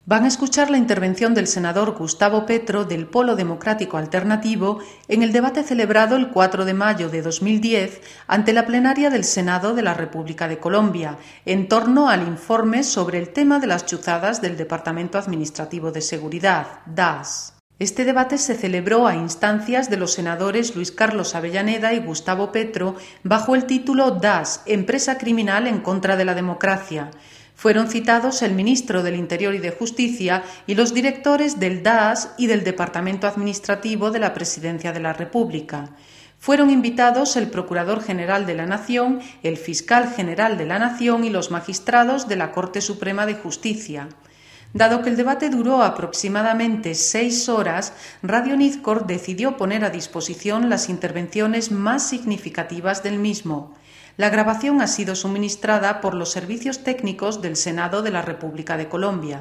Van a escuchar la intervención del senador Gustavo Petro del Polo Democrático Alternativo en el debate celebrado el 4 de mayo de 2010 ante la plenaria del Senado de la República de Colombia en torno al informe sobre el tema de las chuzadas del Departamento Administrativo de Seguridad, DAS. Este debate se celebró a instancias de los senadores Luis Carlos Avellaneda y Gustavo Petro bajo el título DAS, Empresa Criminal en contra de la Democracia. Fueron citados el ministro del Interior y de Justicia y los directores del DAS y del Departamento Administrativo de la Presidencia de la República. Fueron invitados el Procurador General de la Nación, el Fiscal General de la Nación y los magistrados de la Corte Suprema de Justicia. Dado que el debate duró aproximadamente 6 horas, Radio Nizcor decidió poner a disposición las intervenciones más significativas del mismo. La grabación ha sido suministrada por los servicios técnicos del Senado de la República de Colombia.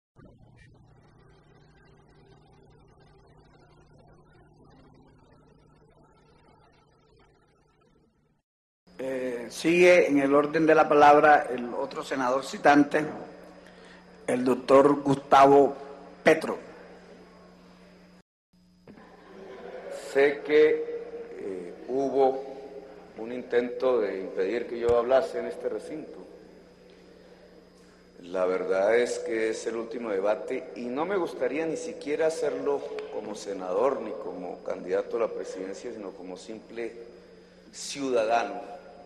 Sigue en el orden de la palabra el otro senador citante, el doctor Gustavo Petro. Sé que hubo un intento de impedir que yo hablase en este recinto. La verdad es que es el último debate y no me gustaría ni siquiera hacerlo como senador ni como candidato a la presidencia, sino como simple ciudadano,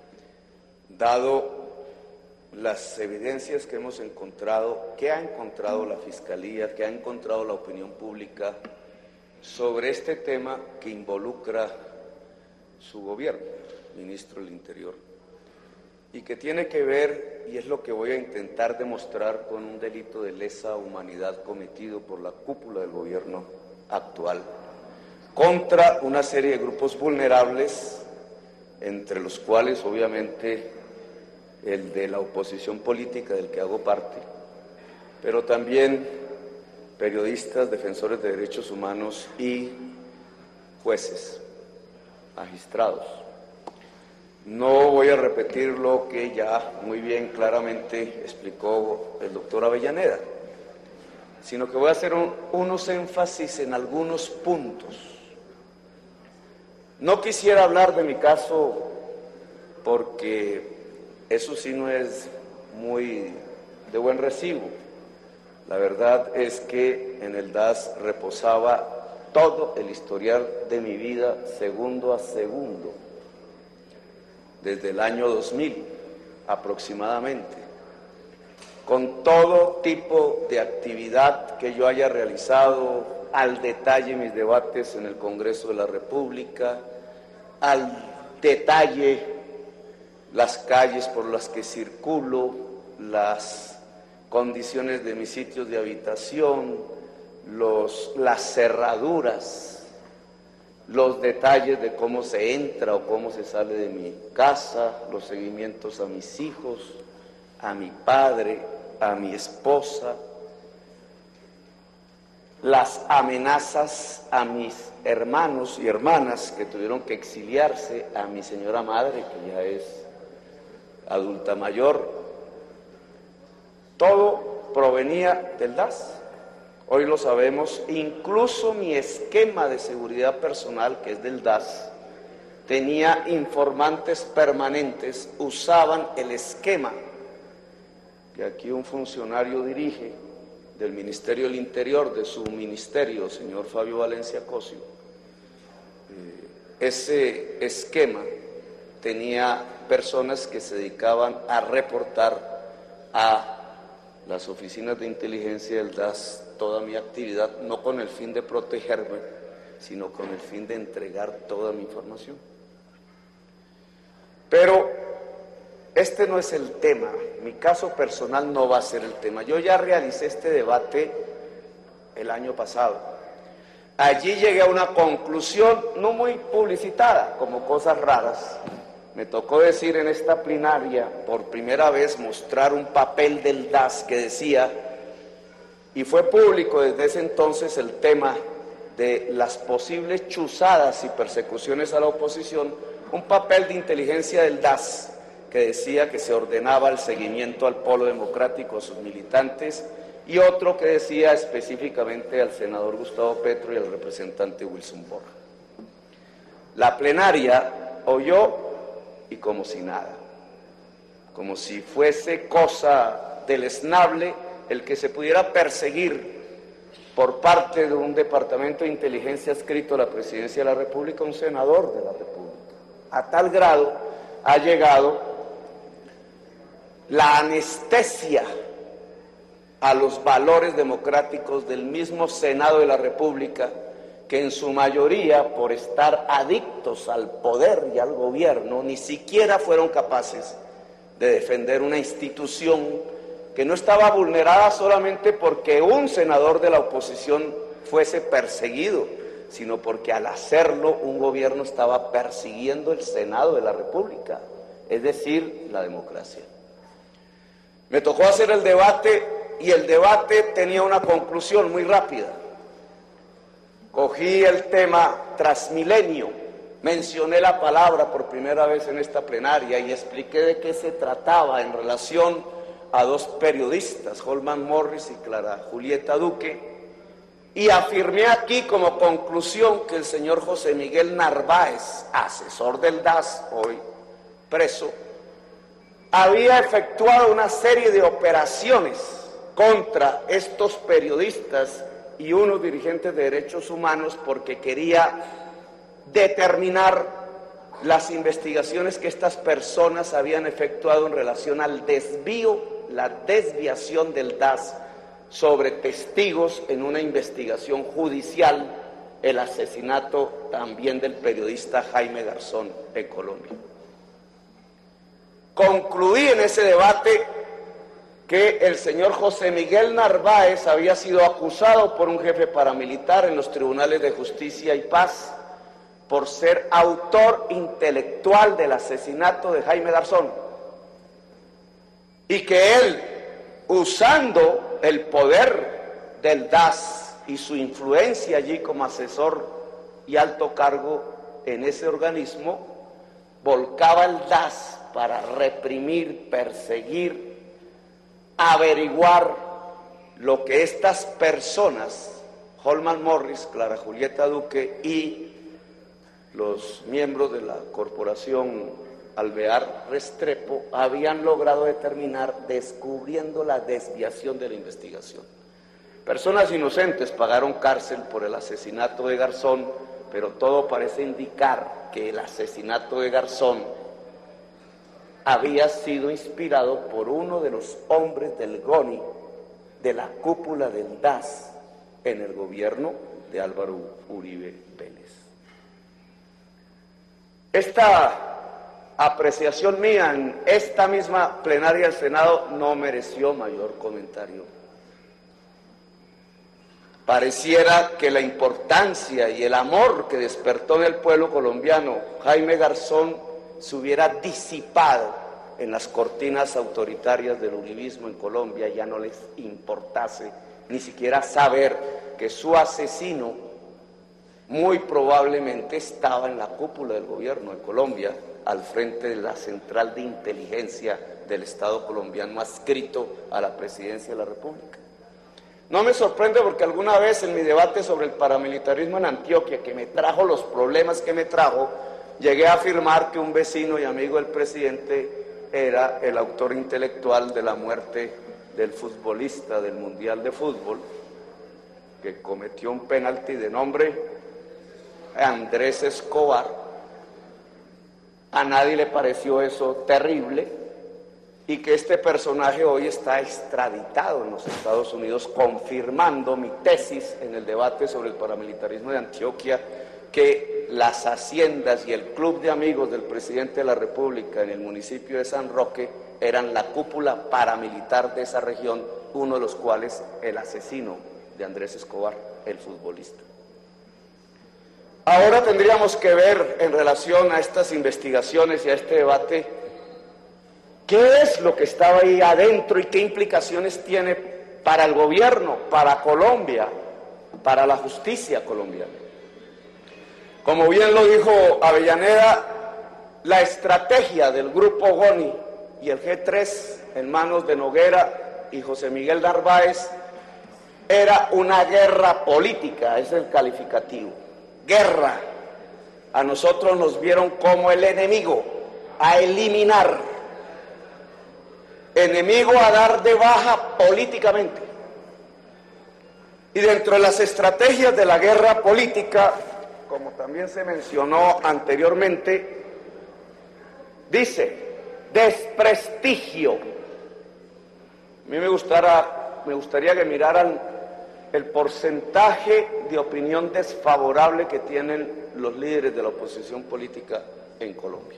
dado las evidencias que hemos encontrado, que ha encontrado la Fiscalía, que ha encontrado la opinión pública sobre este tema que involucra su gobierno, ministro del Interior, y que tiene que ver, y es lo que voy a intentar demostrar, con un delito de lesa humanidad cometido por la cúpula del gobierno actual contra una serie de grupos vulnerables, entre los cuales obviamente el de la oposición política del que hago parte, pero también periodistas, defensores de derechos humanos y jueces, magistrados. No voy a repetir lo que ya muy bien, claramente explicó el doctor Avellaneda, sino que voy a hacer unos énfasis en algunos puntos. No quisiera hablar de mi caso porque eso sí no es muy de buen recibo. La verdad es que en el DAS reposaba todo el historial de mi vida, segundo a segundo, desde el año 2000 aproximadamente, con todo tipo de actividad que yo haya realizado, al detalle mis debates en el Congreso de la República, al detalle las calles por las que circulo, las condiciones de mis sitios de habitación, las cerraduras, los detalles de cómo se entra o cómo se sale de mi casa, los seguimientos a mis hijos, a mi padre, a mi esposa, las amenazas a mis hermanos y hermanas que tuvieron que exiliarse, a mi señora madre, que ya es adulta mayor. Todo provenía del DAS. Hoy lo sabemos, incluso mi esquema de seguridad personal, que es del DAS, tenía informantes permanentes, usaban el esquema que aquí un funcionario dirige del Ministerio del Interior, de su ministerio, señor Fabio Valencia Cosio. Ese esquema tenía personas que se dedicaban a reportar a las oficinas de inteligencia del DAS toda mi actividad, no con el fin de protegerme, sino con el fin de entregar toda mi información. Pero este no es el tema, mi caso personal no va a ser el tema. Yo ya realicé este debate el año pasado. Allí llegué a una conclusión no muy publicitada, como cosas raras. Me tocó decir en esta plenaria, por primera vez, mostrar un papel del DAS que decía, y fue público desde ese entonces, el tema de las posibles chuzadas y persecuciones a la oposición, un papel de inteligencia del DAS que decía que se ordenaba el seguimiento al Polo Democrático, a sus militantes, y otro que decía específicamente al senador Gustavo Petro y al representante Wilson Borja. La plenaria oyó y como si nada, como si fuese cosa deleznable el que se pudiera perseguir por parte de un departamento de inteligencia adscrito a la Presidencia de la República un senador de la República. A tal grado ha llegado la anestesia a los valores democráticos del mismo Senado de la República, que en su mayoría, por estar adictos al poder y al gobierno, ni siquiera fueron capaces de defender una institución que no estaba vulnerada solamente porque un senador de la oposición fuese perseguido, sino porque al hacerlo un gobierno estaba persiguiendo el Senado de la República, es decir, la democracia. Me tocó hacer el debate y el debate tenía una conclusión muy rápida. Cogí el tema Transmilenio, mencioné la palabra por primera vez en esta plenaria y expliqué de qué se trataba en relación a dos periodistas, Holman Morris y Clara Julieta Duque, y afirmé aquí como conclusión que el señor José Miguel Narváez, asesor del DAS, hoy preso, había efectuado una serie de operaciones contra estos periodistas y unos dirigentes de derechos humanos porque quería determinar las investigaciones que estas personas habían efectuado en relación al desvío, la desviación del DAS sobre testigos en una investigación judicial, el asesinato también del periodista Jaime Garzón en Colombia. Concluí en ese debate que el señor José Miguel Narváez había sido acusado por un jefe paramilitar en los tribunales de justicia y paz por ser autor intelectual del asesinato de Jaime Garzón, y que él, usando el poder del DAS y su influencia allí como asesor y alto cargo en ese organismo, volcaba el DAS para reprimir, perseguir, averiguar lo que estas personas, Holman Morris, Clara Julieta Duque y los miembros de la corporación Alvear Restrepo habían logrado determinar descubriendo la desviación de la investigación. Personas inocentes pagaron cárcel por el asesinato de Garzón, pero todo parece indicar que el asesinato de Garzón había sido inspirado por uno de los hombres del GONI, de la cúpula del DAS, en el gobierno de Álvaro Uribe Vélez. Esta apreciación mía en esta misma plenaria del Senado no mereció mayor comentario. Pareciera que la importancia y el amor que despertó en el pueblo colombiano Jaime Garzón se hubiera disipado en las cortinas autoritarias del uribismo en Colombia, ya no les importase ni siquiera saber que su asesino muy probablemente estaba en la cúpula del gobierno de Colombia, al frente de la central de inteligencia del Estado colombiano adscrito a la Presidencia de la República. No me sorprende porque alguna vez en mi debate sobre el paramilitarismo en Antioquia, que me trajo los problemas que me trajo, llegué a afirmar que un vecino y amigo del presidente era el autor intelectual de la muerte del futbolista del Mundial de Fútbol, que cometió un penalti de nombre Andrés Escobar. A nadie le pareció eso terrible, y que este personaje hoy está extraditado en los Estados Unidos, confirmando mi tesis en el debate sobre el paramilitarismo de Antioquia, que las haciendas y el club de amigos del presidente de la República en el municipio de San Roque eran la cúpula paramilitar de esa región, uno de los cuales el asesino de Andrés Escobar, el futbolista. Ahora tendríamos que ver en relación a estas investigaciones y a este debate qué es lo que estaba ahí adentro y qué implicaciones tiene para el gobierno, para Colombia, para la justicia colombiana. Como bien lo dijo Avellaneda, la estrategia del grupo GONI y el G3 en manos de Noguera y José Miguel Narváez era una guerra política, es el calificativo, guerra. A nosotros nos vieron como el enemigo a eliminar, enemigo a dar de baja políticamente. Y dentro de las estrategias de la guerra política, como también se mencionó anteriormente, dice desprestigio. A mí me gustaría que miraran el porcentaje de opinión desfavorable que tienen los líderes de la oposición política en Colombia.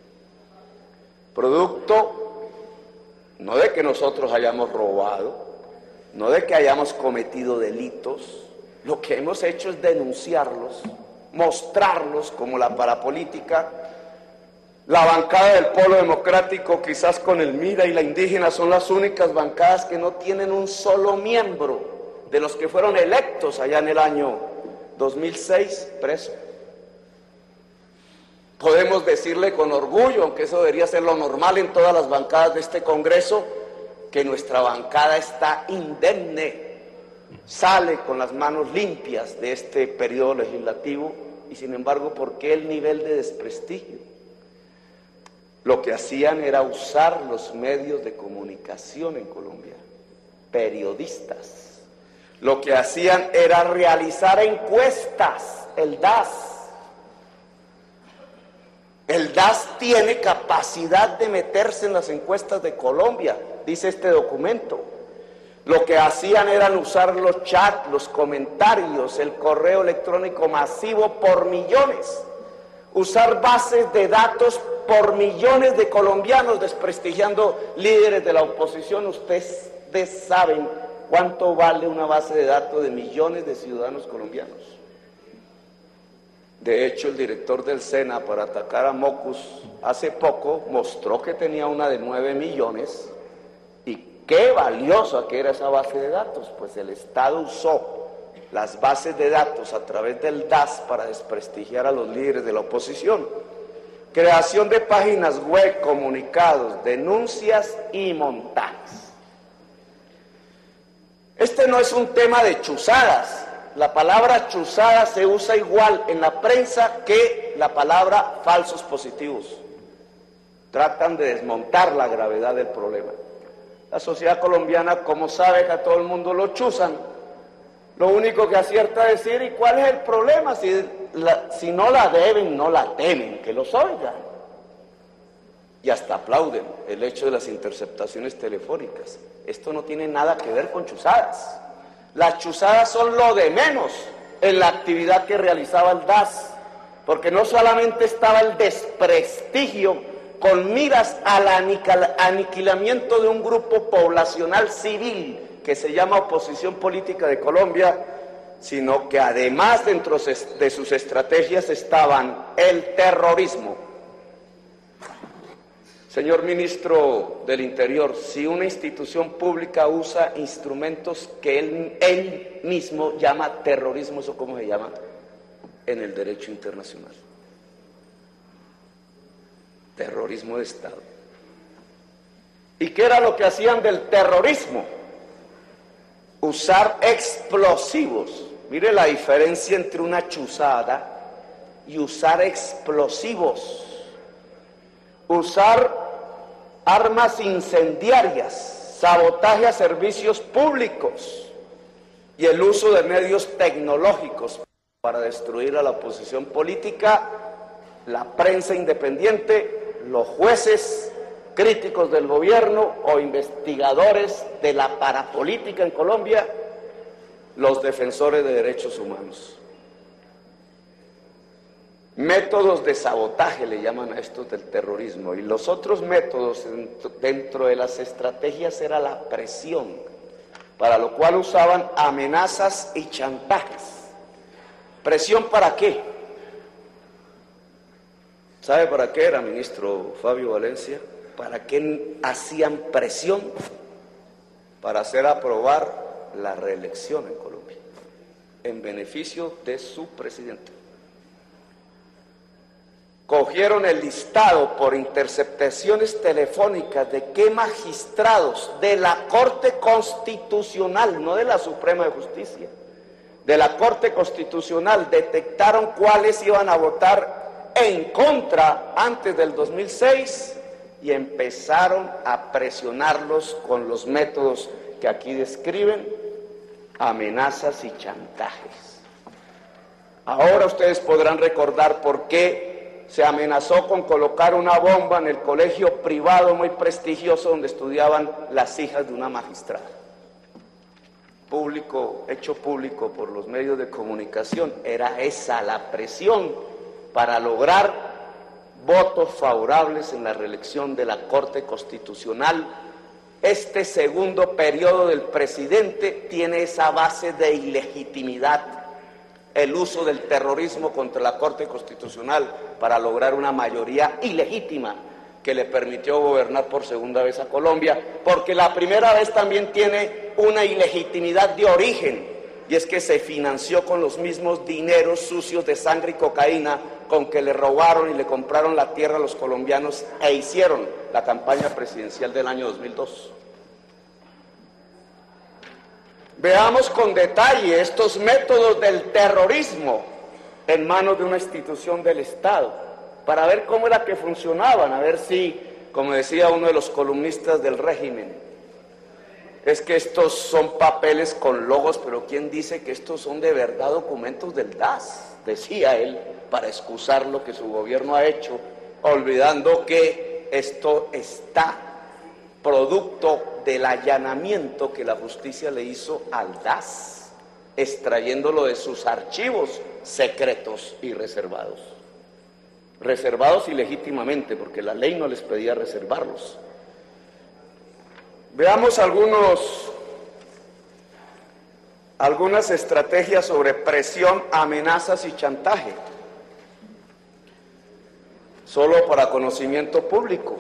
Producto no de que nosotros hayamos robado, no de que hayamos cometido delitos, lo que hemos hecho es denunciarlos, mostrarlos como la parapolítica. La bancada del Polo Democrático, quizás con el MIRA y la indígena, son las únicas bancadas que no tienen un solo miembro de los que fueron electos allá en el año 2006 preso. Podemos decirle con orgullo, aunque eso debería ser lo normal en todas las bancadas de este Congreso, que nuestra bancada está indemne, sale con las manos limpias de este periodo legislativo. Y sin embargo, ¿por qué el nivel de desprestigio? Lo que hacían era usar los medios de comunicación en Colombia, periodistas. Lo que hacían era realizar encuestas, el DAS. El DAS tiene capacidad de meterse en las encuestas de Colombia, dice este documento. Lo que hacían era usar los chats, los comentarios, el correo electrónico masivo por millones. Usar bases de datos por millones de colombianos, desprestigiando líderes de la oposición. Ustedes saben cuánto vale una base de datos de millones de ciudadanos colombianos. De hecho, el director del SENA, para atacar a Mocus hace poco, mostró que tenía una de 9 millones. Y qué valiosa que era esa base de datos, pues el Estado usó las bases de datos a través del DAS para desprestigiar a los líderes de la oposición. Creación de páginas web, comunicados, denuncias y montajes. Este no es un tema de chuzadas. La palabra chuzada se usa igual en la prensa que la palabra falsos positivos. Tratan de desmontar la gravedad del problema. La sociedad colombiana, como sabe que a todo el mundo lo chuzan, lo único que acierta es decir, ¿y cuál es el problema? Si no la deben, no la temen, que los oigan. Y hasta aplauden el hecho de las interceptaciones telefónicas. Esto no tiene nada que ver con chuzadas. Las chuzadas son lo de menos en la actividad que realizaba el DAS, porque no solamente estaba el desprestigio con miras al aniquilamiento de un grupo poblacional civil que se llama Oposición Política de Colombia, sino que además dentro de sus estrategias estaban el terrorismo. Señor Ministro del Interior, si una institución pública usa instrumentos que él mismo llama terrorismo, ¿eso cómo se llama? En el derecho internacional. Terrorismo de Estado. ¿Y qué era lo que hacían del terrorismo? Usar explosivos. Mire la diferencia entre una chuzada y usar explosivos. Usar armas incendiarias, sabotaje a servicios públicos y el uso de medios tecnológicos para destruir a la oposición política, la prensa independiente, los jueces críticos del gobierno o investigadores de la parapolítica en Colombia, los defensores de derechos humanos. Métodos de sabotaje le llaman a estos del terrorismo, y los otros métodos dentro de las estrategias era la presión, para lo cual usaban amenazas y chantajes. ¿Presión para qué? ¿Sabe para qué era, ministro Fabio Valencia? ¿Para qué hacían presión? Para hacer aprobar la reelección en Colombia, en beneficio de su presidente. cogieron el listado por interceptaciones telefónicas de qué magistrados de la Corte Constitucional, no de la Suprema de Justicia, de la Corte Constitucional, detectaron cuáles iban a votar en contra antes del 2006 y empezaron a presionarlos con los métodos que aquí describen, amenazas y chantajes. Ahora ustedes podrán recordar por qué se amenazó con colocar una bomba en el colegio privado muy prestigioso donde estudiaban las hijas de una magistrada. Hecho público por los medios de comunicación, era esa la presión para lograr votos favorables en la reelección de la Corte Constitucional. Este segundo periodo del presidente tiene esa base de ilegitimidad, el uso del terrorismo contra la Corte Constitucional para lograr una mayoría ilegítima que le permitió gobernar por segunda vez a Colombia, porque la primera vez también tiene una ilegitimidad de origen, y es que se financió con los mismos dineros sucios de sangre y cocaína con que le robaron y le compraron la tierra a los colombianos e hicieron la campaña presidencial del año 2002. Veamos con detalle estos métodos del terrorismo en manos de una institución del Estado, para ver cómo era que funcionaban, a ver si, como decía uno de los columnistas del régimen, es que estos son papeles con logos, pero ¿quién dice que estos son de verdad documentos del DAS? Decía él, para excusar lo que su gobierno ha hecho, olvidando que esto está producto del allanamiento que la justicia le hizo al DAS, extrayéndolo de sus archivos secretos y reservados. Reservados ilegítimamente, porque la ley no les pedía reservarlos. Veamos algunas estrategias sobre presión, amenazas y chantaje, solo para conocimiento público.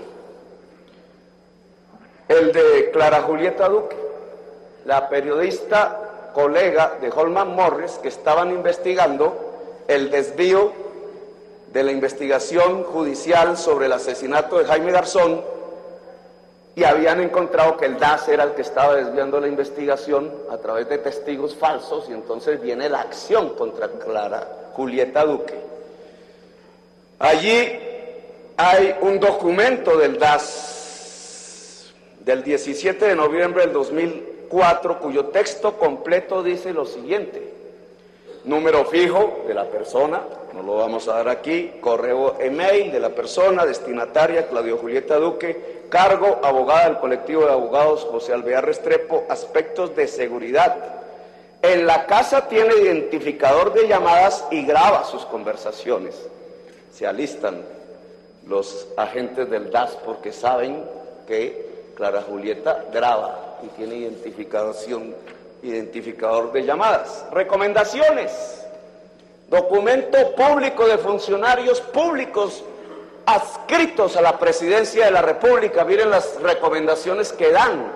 El de Clara Julieta Duque, la periodista colega de Holman Morris, que estaban investigando el desvío de la investigación judicial sobre el asesinato de Jaime Garzón, y habían encontrado que el DAS era el que estaba desviando la investigación a través de testigos falsos, y entonces viene la acción contra Clara Julieta Duque. Allí hay un documento del DAS del 17 de noviembre del 2004, cuyo texto completo dice lo siguiente: número fijo de la persona, no lo vamos a dar aquí, correo email de la persona, destinataria Claudia Julieta Duque, cargo abogada del colectivo de abogados José Alvear Restrepo, aspectos de seguridad. En la casa tiene identificador de llamadas y graba sus conversaciones. Se alistan los agentes del DAS porque saben que Clara Julieta graba y tiene identificador de llamadas. Recomendaciones: documento público de funcionarios públicos adscritos a la presidencia de la República. Miren las recomendaciones que dan: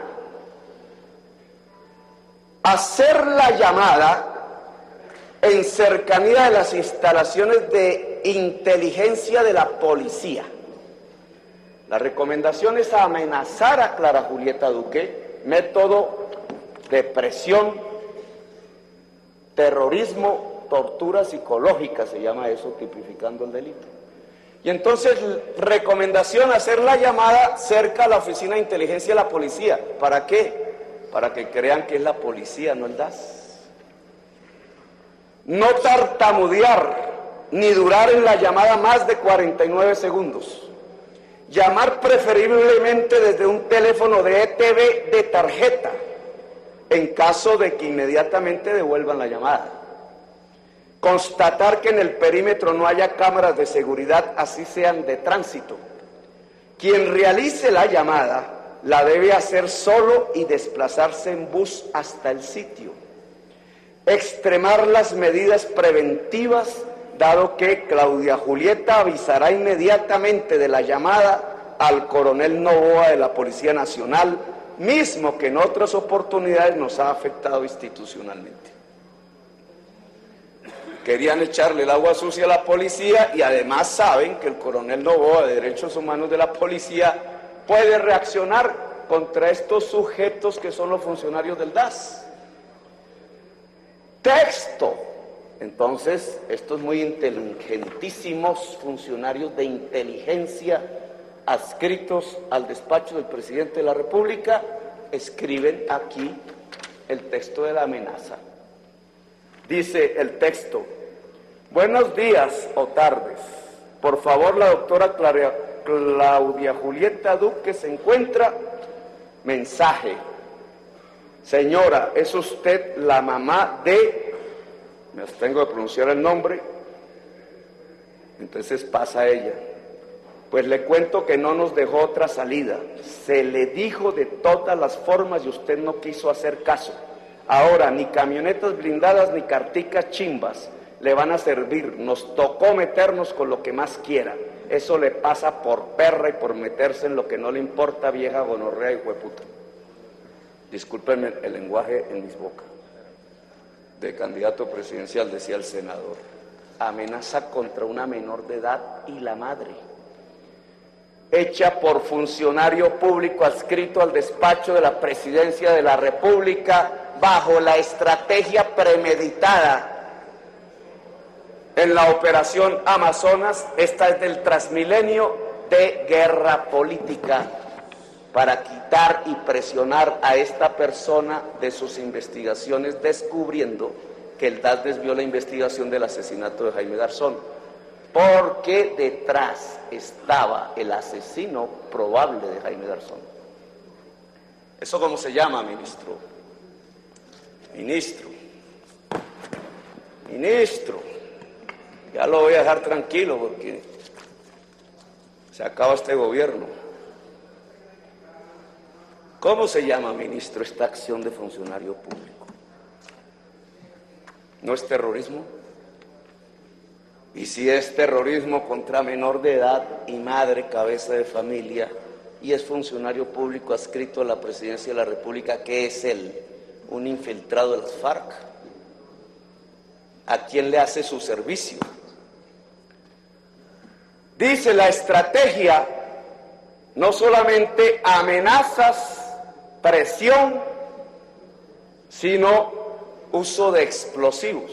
hacer la llamada en cercanía de las instalaciones de inteligencia de la policía. La recomendación es amenazar a Clara Julieta Duque, método de presión, terrorismo, tortura psicológica, se llama eso, tipificando el delito. Y entonces, recomendación, hacer la llamada cerca a la oficina de inteligencia de la policía. ¿Para qué? Para que crean que es la policía, no el DAS. No tartamudear, ni durar en la llamada más de 49 segundos. Llamar preferiblemente desde un teléfono de ETV de tarjeta, en caso de que inmediatamente devuelvan la llamada. Constatar que en el perímetro no haya cámaras de seguridad, así sean de tránsito. Quien realice la llamada la debe hacer solo y desplazarse en bus hasta el sitio. Extremar las medidas preventivas, dado que Claudia Julieta avisará inmediatamente de la llamada al coronel Novoa de la Policía Nacional, mismo que en otras oportunidades nos ha afectado institucionalmente. querían echarle el agua sucia a la policía y además saben que el coronel Noboa de Derechos Humanos de la policía puede reaccionar contra estos sujetos que son los funcionarios del DAS. Texto. Entonces, estos muy inteligentísimos funcionarios de inteligencia adscritos al despacho del presidente de la República escriben aquí el texto de la amenaza. Dice el texto: buenos días o tardes. Por favor, la doctora Claudia Julieta Duque se encuentra. Mensaje: señora, ¿es usted la mamá de...? Me abstengo de pronunciar el nombre. Entonces pasa ella. Pues le cuento que no nos dejó otra salida. Se le dijo de todas las formas y usted no quiso hacer caso. Ahora ni camionetas blindadas ni carticas chimbas le van a servir. Nos tocó meternos con lo que más quiera. Eso le pasa por perra y por meterse en lo que no le importa, vieja gonorrea y hueputa. Discúlpenme el lenguaje en mis bocas. De candidato presidencial, decía el senador. Amenaza contra una menor de edad y la madre. Hecha por funcionario público adscrito al despacho de la Presidencia de la República bajo la estrategia premeditada en la operación Amazonas. Esta es del Transmilenio, de guerra política para quitar y presionar a esta persona de sus investigaciones, descubriendo que el DAS desvió la investigación del asesinato de Jaime Garzón, porque detrás estaba el asesino probable de Jaime Garzón. ¿Eso cómo se llama, ministro? Ministro, ya lo voy a dejar tranquilo porque se acaba este gobierno. ¿Cómo se llama, ministro, esta acción de funcionario público? ¿No es terrorismo? Y si es terrorismo contra menor de edad y madre, cabeza de familia, y es funcionario público adscrito a la Presidencia de la República, ¿qué es él? ¿Un infiltrado de las FARC? ¿A quién le hace su servicio? Dice la estrategia, no solamente amenazas, presión, sino uso de explosivos.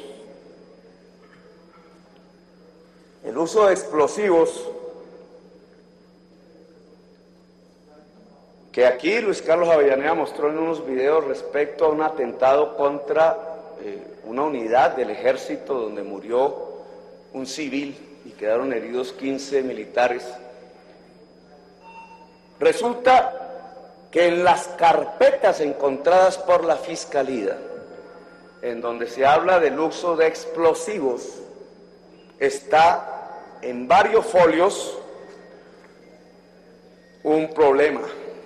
El uso de explosivos, que aquí Luis Carlos Avellaneda mostró en unos videos respecto a un atentado contra una unidad del ejército donde murió un civil y quedaron heridos 15 militares. Resulta que en las carpetas encontradas por la Fiscalía, en donde se habla del uso de explosivos, está en varios folios un problema.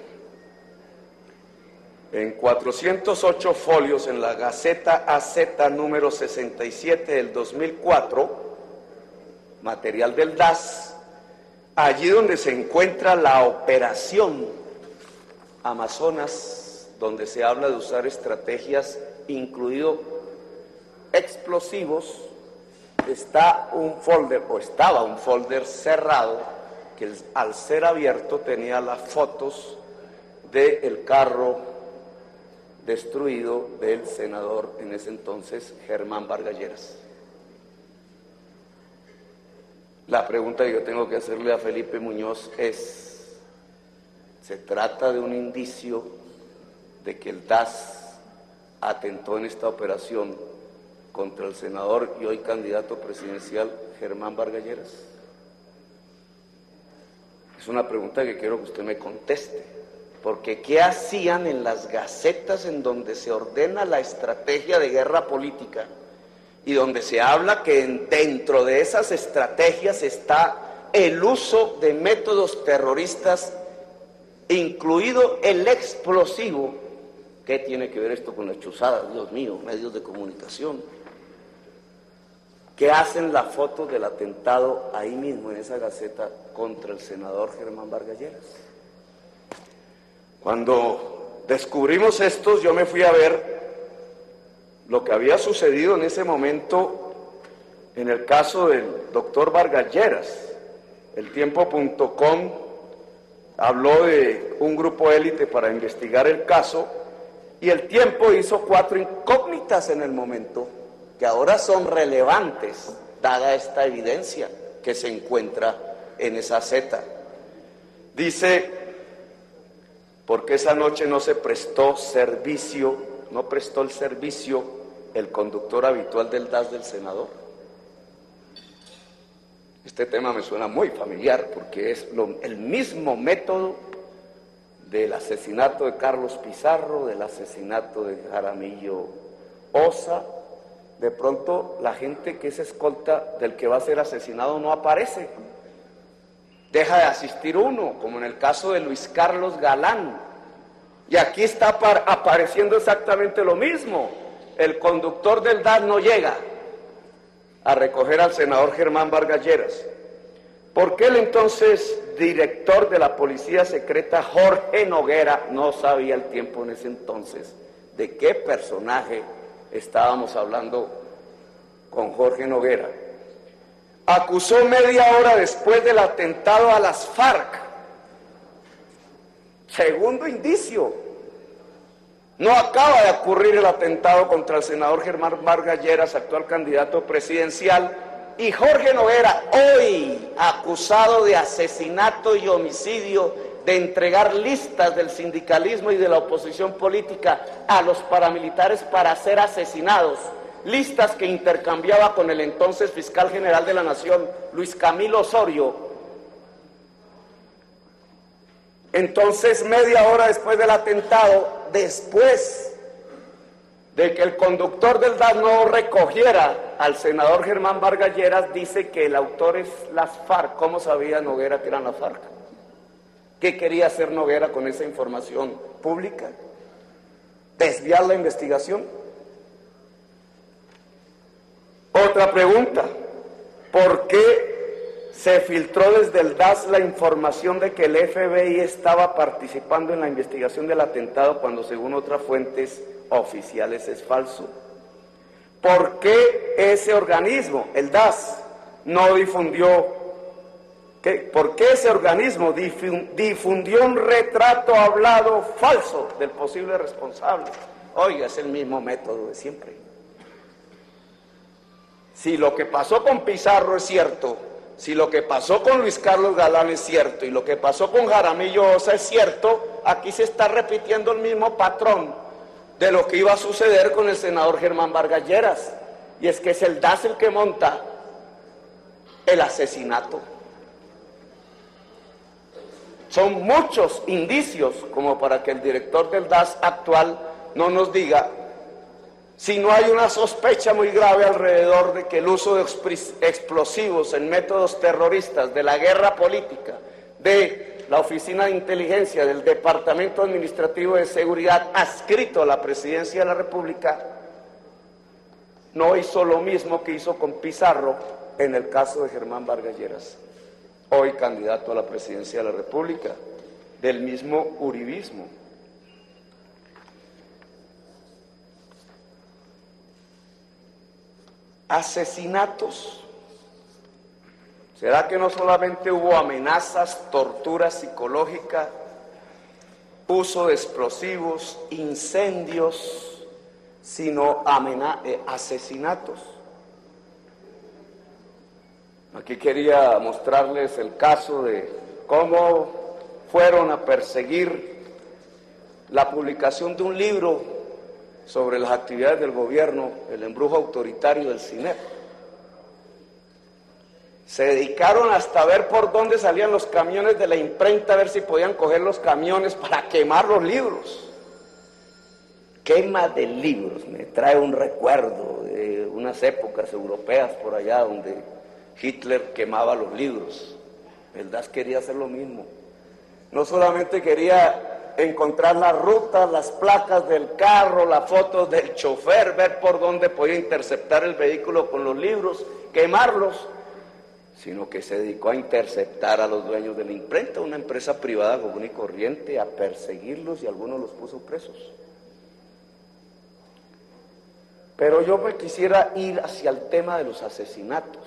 En 408 folios en la Gaceta AZ número 67 del 2004, material del DAS, allí donde se encuentra la operación Amazonas, donde se habla de usar estrategias, incluido explosivos, está un folder, o estaba un folder cerrado, que al ser abierto tenía las fotos del carro destruido del senador en ese entonces, Germán Vargas Lleras. La pregunta que yo tengo que hacerle a Felipe Muñoz es, ¿se trata de un indicio de que el DAS atentó en esta operación contra el senador y hoy candidato presidencial Germán Vargas Lleras? Es una pregunta que quiero que usted me conteste. Porque ¿qué hacían en las gacetas en donde se ordena la estrategia de guerra política y donde se habla que dentro de esas estrategias está el uso de métodos terroristas, incluido el explosivo? ¿Qué tiene que ver esto con las chuzadas? Dios mío, medios de comunicación. ¿Qué hacen la foto del atentado ahí mismo en esa gaceta contra el senador Germán Vargas Lleras? Cuando descubrimos esto, yo me fui a ver lo que había sucedido en ese momento En el caso del doctor Vargas Lleras, el tiempo.com habló de un grupo élite para investigar el caso y el Tiempo hizo 4 incógnitas en el momento que ahora son relevantes, dada esta evidencia que se encuentra en esa zeta. Dice, ¿por qué esa noche no se prestó servicio, no prestó el servicio el conductor habitual del DAS del senador? Este tema me suena muy familiar porque es el mismo método del asesinato de Carlos Pizarro, del asesinato de Jaramillo Ossa. De pronto la gente que es escolta del que va a ser asesinado no aparece. Deja de asistir uno, como en el caso de Luis Carlos Galán. Y aquí está apareciendo exactamente lo mismo. El conductor del DAS no llega a recoger al senador Germán Vargas Lleras. ¿Por qué el entonces director de la Policía Secreta, Jorge Noguera, no sabía el Tiempo en ese entonces de qué personaje estábamos hablando con Jorge Noguera? Acusó media hora después del atentado a las FARC. Segundo indicio. No acaba de ocurrir el atentado contra el senador Germán Vargas Lleras, actual candidato presidencial, y Jorge Noguera, hoy acusado de asesinato y homicidio, de entregar listas del sindicalismo y de la oposición política a los paramilitares para ser asesinados, listas que intercambiaba con el entonces fiscal general de la Nación, Luis Camilo Osorio. Entonces, media hora después del atentado, después de que el conductor del DAS no recogiera al senador Germán Vargas Lleras, dice que el autor es las FARC. ¿Cómo sabía Noguera que eran las FARC? ¿Qué quería hacer Noguera con esa información pública? ¿Desviar la investigación? Otra pregunta, ¿por qué se filtró desde el DAS la información de que el FBI estaba participando en la investigación del atentado cuando según otras fuentes oficiales es falso? ¿Por qué ese organismo, el DAS, no difundió? ¿Por qué ese organismo difundió un retrato hablado falso del posible responsable? Oiga, es el mismo método de siempre. Si lo que pasó con Pizarro es cierto, si lo que pasó con Luis Carlos Galán es cierto y lo que pasó con Jaramillo Ossa es cierto, aquí se está repitiendo el mismo patrón de lo que iba a suceder con el senador Germán Vargas Lleras, y es que es el DAS el que monta el asesinato. Son muchos indicios como para que el director del DAS actual no nos diga si no hay una sospecha muy grave alrededor de que el uso de explosivos en métodos terroristas, de la guerra política, de la Oficina de Inteligencia, del Departamento Administrativo de Seguridad adscrito a la Presidencia de la República, no hizo lo mismo que hizo con Pizarro en el caso de Germán Vargas Lleras, hoy candidato a la Presidencia de la República, del mismo uribismo. Asesinatos. ¿Será que no solamente hubo amenazas, tortura psicológica, uso de explosivos, incendios, sino asesinatos? Aquí quería mostrarles el caso de cómo fueron a perseguir la publicación de un libro sobre las actividades del gobierno, el embrujo autoritario del CINEP. Se dedicaron hasta ver por dónde salían los camiones de la imprenta, a ver si podían coger los camiones para quemar los libros. Quema de libros, me trae un recuerdo de unas épocas europeas por allá donde Hitler quemaba los libros. El DAS quería hacer lo mismo. No solamente quería encontrar las rutas, las placas del carro, las fotos del chofer, ver por dónde podía interceptar el vehículo con los libros, quemarlos, sino que se dedicó a interceptar a los dueños de la imprenta, una empresa privada común y corriente, a perseguirlos, y algunos los puso presos. Pero yo me quisiera ir hacia el tema de los asesinatos.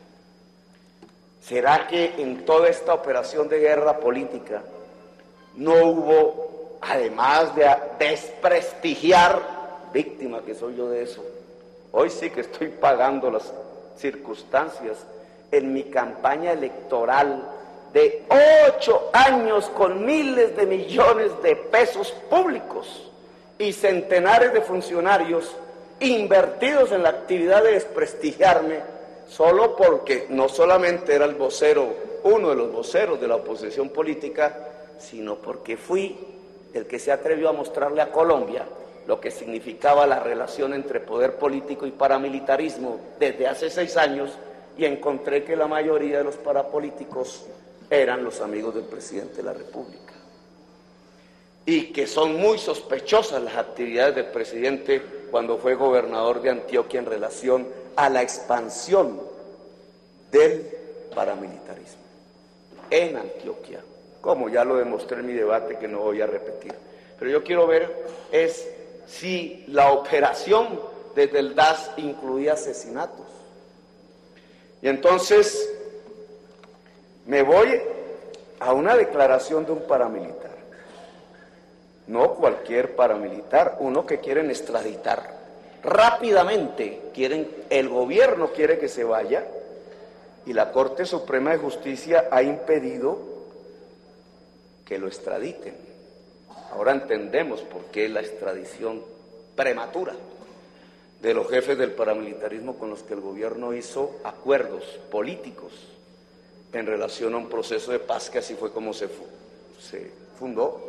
¿Será que en toda esta operación de guerra política no hubo, además de desprestigiar, víctima que soy yo de eso, hoy sí que estoy pagando las circunstancias en mi campaña electoral de 8 años con miles de millones de pesos públicos y centenares de funcionarios invertidos en la actividad de desprestigiarme, solo porque no solamente era el vocero, uno de los voceros de la oposición política, sino porque fui el que se atrevió a mostrarle a Colombia lo que significaba la relación entre poder político y paramilitarismo desde hace 6 años, y encontré que la mayoría de los parapolíticos eran los amigos del presidente de la República, y que son muy sospechosas las actividades del presidente cuando fue gobernador de Antioquia en relación a la expansión del paramilitarismo en Antioquia, como ya lo demostré en mi debate que no voy a repetir. Pero yo quiero ver es si la operación desde el DAS incluía asesinatos. Y entonces me voy a una declaración de un paramilitar, no cualquier paramilitar, uno que quieren extraditar rápidamente, el gobierno quiere que se vaya, y la Corte Suprema de Justicia ha impedido que lo extraditen. Ahora entendemos por qué la extradición prematura de los jefes del paramilitarismo con los que el gobierno hizo acuerdos políticos en relación a un proceso de paz, que así fue como se fundó.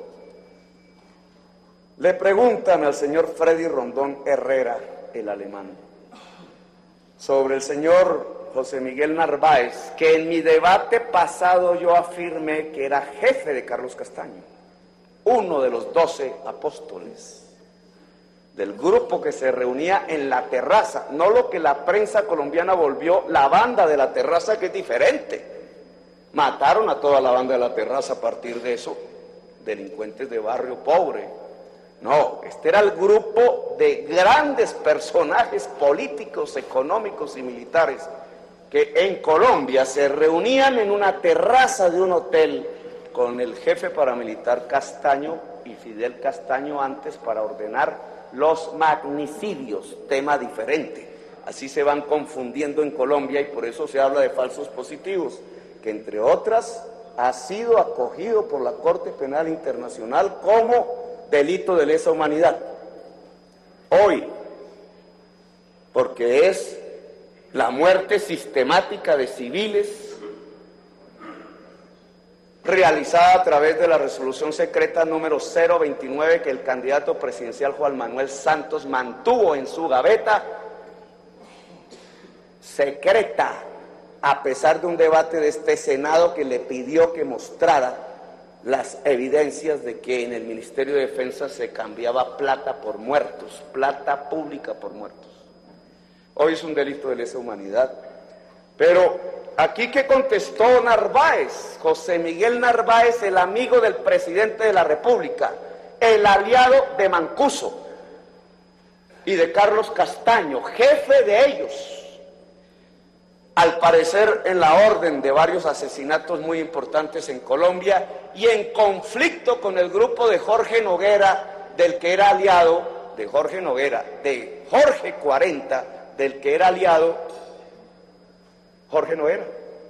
Le preguntan al señor Freddy Rondón Herrera, el alemán, sobre el señor José Miguel Narváez, que en mi debate pasado yo afirmé que era jefe de Carlos Castaño, uno de los 12 apóstoles del grupo que se reunía en la terraza, no lo que la prensa colombiana volvió la banda de la terraza, que es diferente. Mataron a toda la banda de la terraza a partir de eso, delincuentes de barrio pobre. No, este era el grupo de grandes personajes políticos, económicos y militares que en Colombia se reunían en una terraza de un hotel con el jefe paramilitar Castaño y Fidel Castaño antes, para ordenar los magnicidios, tema diferente. Así se van confundiendo en Colombia, y por eso se habla de falsos positivos, que entre otras ha sido acogido por la Corte Penal Internacional como delito de lesa humanidad. Hoy, porque es la muerte sistemática de civiles realizada a través de la resolución secreta número 029 que el candidato presidencial Juan Manuel Santos mantuvo en su gaveta, secreta, a pesar de un debate de este Senado que le pidió que mostrara las evidencias de que en el Ministerio de Defensa se cambiaba plata por muertos, plata pública por muertos. Hoy es un delito de lesa humanidad. Pero aquí, ¿qué contestó Narváez? José Miguel Narváez, el amigo del presidente de la República, el aliado de Mancuso y de Carlos Castaño, jefe de ellos, al parecer en la orden de varios asesinatos muy importantes en Colombia, y en conflicto con el grupo de Jorge Noguera, del que era aliado, de Jorge Noguera, de Jorge 40, del que era aliado Jorge Noguera.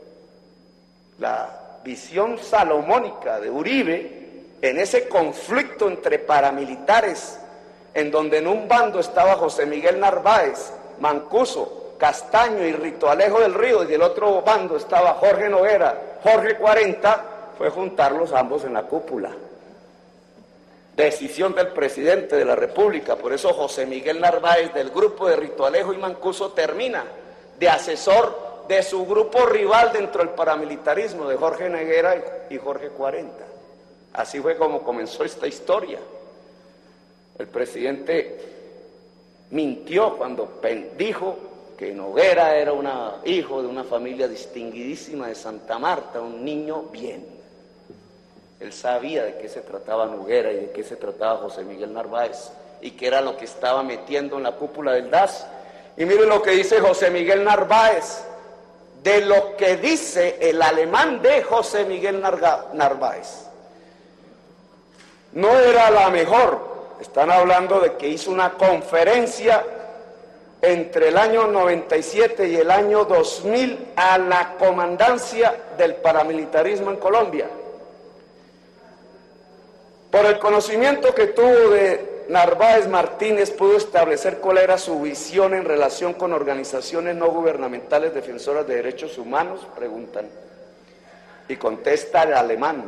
La visión salomónica de Uribe en ese conflicto entre paramilitares, en donde en un bando estaba José Miguel Narváez, Mancuso, Castaño y Rito Alejo del Río, y del otro bando estaba Jorge Noguera, Jorge 40, fue juntarlos ambos en la cúpula. Decisión del presidente de la República. Por eso José Miguel Narváez, del grupo de Rito Alejo y Mancuso, termina de asesor de su grupo rival dentro del paramilitarismo, de Jorge Noguera y Jorge 40. Así fue como comenzó esta historia. El presidente mintió cuando dijo que Noguera era hijo de una familia distinguidísima de Santa Marta, un niño bien. Él sabía de qué se trataba Noguera y de qué se trataba José Miguel Narváez, y que era lo que estaba metiendo en la cúpula del DAS. Y miren lo que dice José Miguel Narváez, de lo que dice el alemán de José Miguel Narváez. No era la mejor, están hablando de que hizo una conferencia entre el año 97 y el año 2000 a la comandancia del paramilitarismo en Colombia. Por el conocimiento que tuvo de Narváez Martínez, pudo establecer cuál era su visión en relación con organizaciones no gubernamentales defensoras de derechos humanos, preguntan. Y contesta el alemán: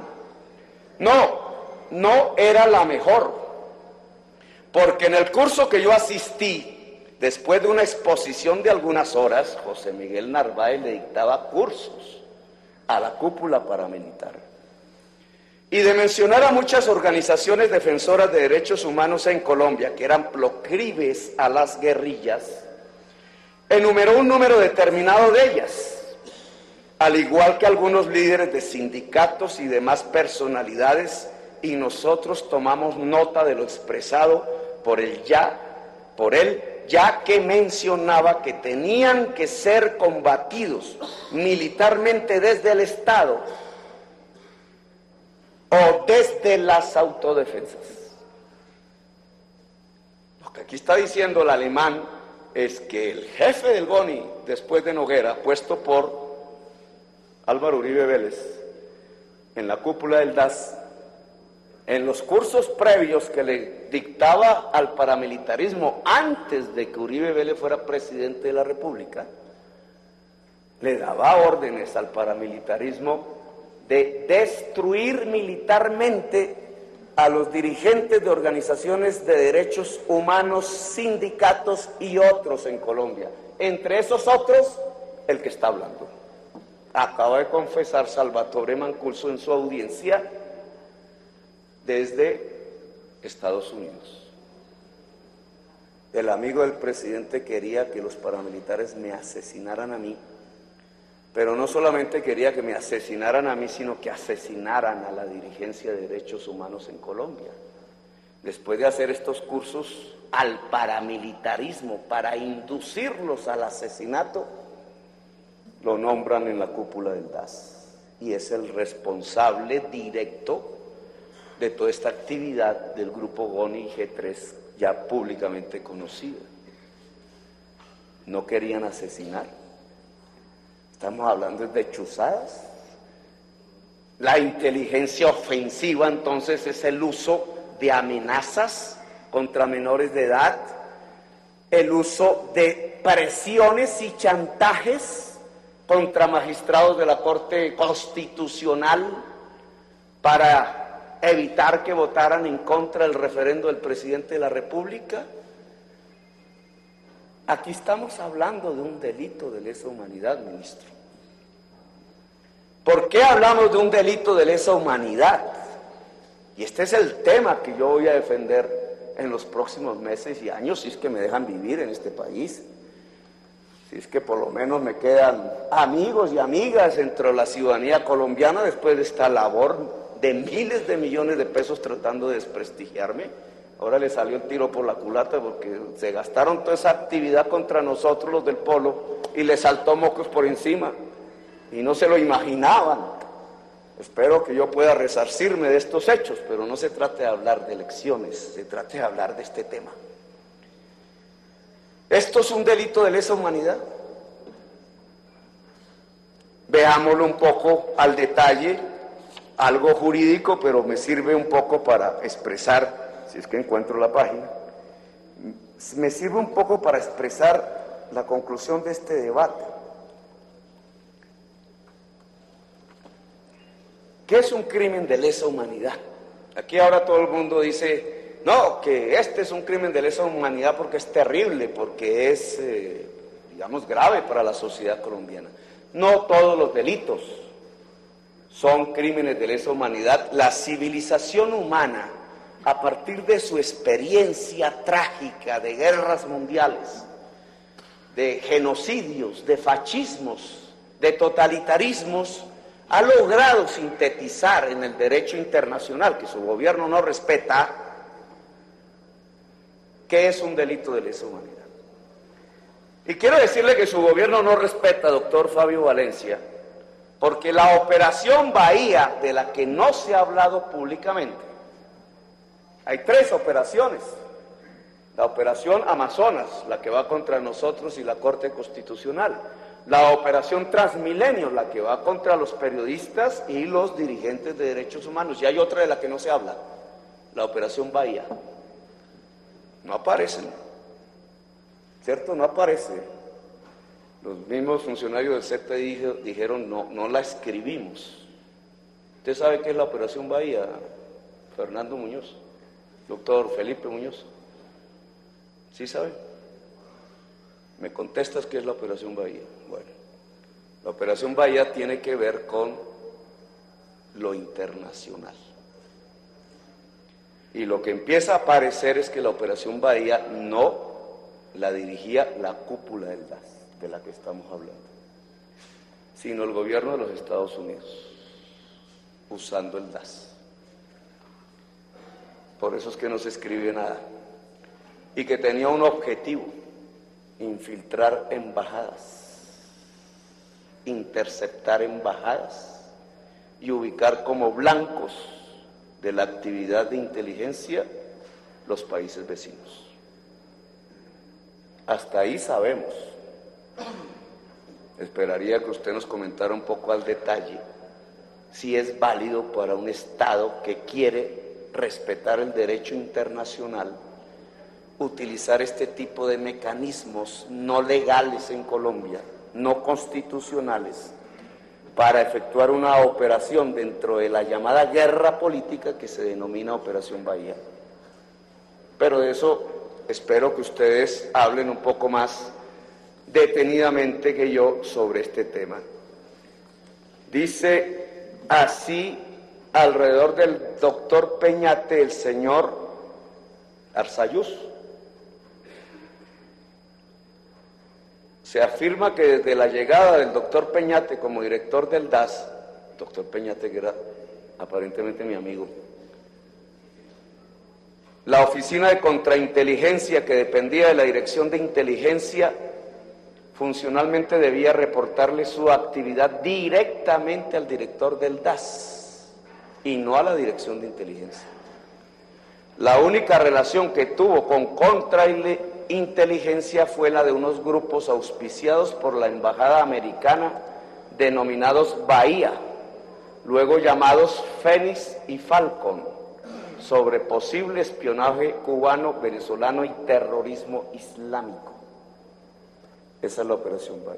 no era la mejor, porque en el curso que yo asistí, después de una exposición de algunas horas, José Miguel Narváez le dictaba cursos a la cúpula paramilitar. Y de mencionar a muchas organizaciones defensoras de derechos humanos en Colombia, que eran proclives a las guerrillas, enumeró un número determinado de ellas, al igual que algunos líderes de sindicatos y demás personalidades, y nosotros tomamos nota de lo expresado por él, ya que mencionaba que tenían que ser combatidos militarmente desde el Estado o desde las autodefensas. Lo que aquí está diciendo el alemán es que el jefe del GONI, después de Noguera, puesto por Álvaro Uribe Vélez en la cúpula del DAS, en los cursos previos que le dictaba al paramilitarismo antes de que Uribe Vélez fuera presidente de la República, le daba órdenes al paramilitarismo de destruir militarmente a los dirigentes de organizaciones de derechos humanos, sindicatos y otros en Colombia. Entre esos otros, el que está hablando. Acaba de confesar Salvatore Mancuso en su audiencia desde Estados Unidos. El amigo del presidente quería que los paramilitares me asesinaran a mí, pero no solamente quería que me asesinaran a mí, sino que asesinaran a la dirigencia de derechos humanos en Colombia. Después de hacer estos cursos al paramilitarismo para inducirlos al asesinato, lo nombran en la cúpula del DAS y es el responsable directo de toda esta actividad del grupo GONI G3 ya públicamente conocida. No querían asesinar. Estamos hablando de chuzadas. La inteligencia ofensiva entonces es el uso de amenazas contra menores de edad, el uso de presiones y chantajes contra magistrados de la Corte Constitucional para evitar que votaran en contra del referendo del presidente de la República. Aquí estamos hablando de un delito de lesa humanidad, ministro. ¿Por qué hablamos de un delito de lesa humanidad? Y este es el tema que yo voy a defender en los próximos meses y años, si es que me dejan vivir en este país. Si es que por lo menos me quedan amigos y amigas entre la ciudadanía colombiana después de esta labor de miles de millones de pesos tratando de desprestigiarme. Ahora le salió el tiro por la culata porque se gastaron toda esa actividad contra nosotros los del Polo y le saltó mocos por encima y no se lo imaginaban. Espero que yo pueda resarcirme de estos hechos, pero no se trata de hablar de elecciones, se trata de hablar de este tema. ¿Esto es un delito de lesa humanidad? Veámoslo un poco al detalle, algo jurídico, pero me sirve un poco para expresar, si es que encuentro la página, me sirve un poco para expresar la conclusión de este debate. ¿Qué es un crimen de lesa humanidad? Aquí ahora todo el mundo dice, no, que este es un crimen de lesa humanidad porque es terrible, porque es, digamos, grave para la sociedad colombiana. No todos los delitos son crímenes de lesa humanidad. La civilización humana, a partir de su experiencia trágica de guerras mundiales, de genocidios, de fascismos, de totalitarismos, ha logrado sintetizar en el derecho internacional, que su gobierno no respeta, ¿Qué es un delito de lesa humanidad? Y quiero decirle que su gobierno no respeta, doctor Fabio Valencia, porque la operación Bahía, de la que no se ha hablado públicamente, hay 3 operaciones. La operación Amazonas, la que va contra nosotros y la Corte Constitucional. La operación Transmilenio, la que va contra los periodistas y los dirigentes de derechos humanos. Y hay otra de la que no se habla, la operación Bahía. No aparecen, ¿cierto? No aparece. Los mismos funcionarios del CTI dijeron, no la escribimos. ¿Usted sabe qué es la operación Bahía, Fernando Muñoz? Doctor Felipe Muñoz. ¿Sí sabe? ¿Me contestas qué es la operación Bahía? Bueno, la operación Bahía tiene que ver con lo internacional. Y lo que empieza a aparecer es que la operación Bahía no la dirigía la cúpula del DAS, de la que estamos hablando, sino el gobierno de los Estados Unidos, usando el DAS. Por eso es que no se escribe nada. Y que tenía un objetivo: infiltrar embajadas, interceptar embajadas y ubicar como blancos de la actividad de inteligencia los países vecinos. Hasta ahí sabemos. Esperaría que usted nos comentara un poco al detalle si es válido para un Estado que quiere respetar el derecho internacional utilizar este tipo de mecanismos no legales en Colombia, no constitucionales, para efectuar una operación dentro de la llamada guerra política que se denomina Operación Bahía. Pero de eso espero que ustedes hablen un poco más detenidamente que yo sobre este tema. Dice así alrededor del doctor Peñate el señor Arzayus. Se afirma que desde la llegada del doctor Peñate como director del DAS, doctor Peñate que era aparentemente mi amigo, la oficina de contrainteligencia que dependía de la dirección de inteligencia funcionalmente debía reportarle su actividad directamente al director del DAS y no a la dirección de inteligencia. La única relación que tuvo con contrainteligencia fue la de unos grupos auspiciados por la embajada americana denominados Bahía, luego llamados Fénix y Falcon, sobre posible espionaje cubano, venezolano y terrorismo islámico. Esa es la operación Bahía.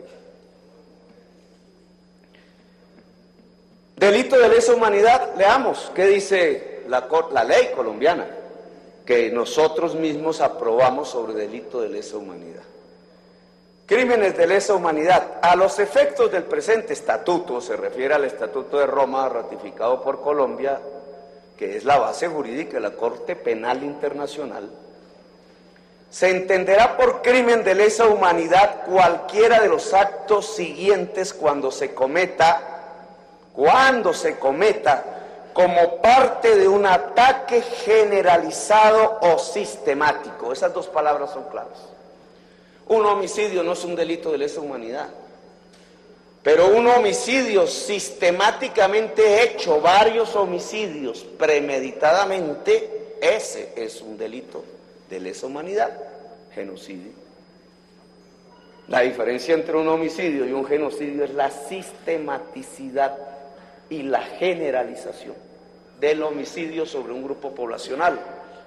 Delito de lesa humanidad, leamos qué dice la ley colombiana que nosotros mismos aprobamos sobre delito de lesa humanidad. Crímenes de lesa humanidad. A los efectos del presente estatuto, se refiere al Estatuto de Roma ratificado por Colombia, que es la base jurídica de la Corte Penal Internacional, se entenderá por crimen de lesa humanidad cualquiera de los actos siguientes cuando se cometa como parte de un ataque generalizado o sistemático. Esas dos palabras son claves. Un homicidio no es un delito de lesa humanidad, pero un homicidio sistemáticamente hecho, varios homicidios premeditadamente, ese es un delito de lesa humanidad, genocidio. La diferencia entre un homicidio y un genocidio es la sistematicidad y la generalización del homicidio sobre un grupo poblacional.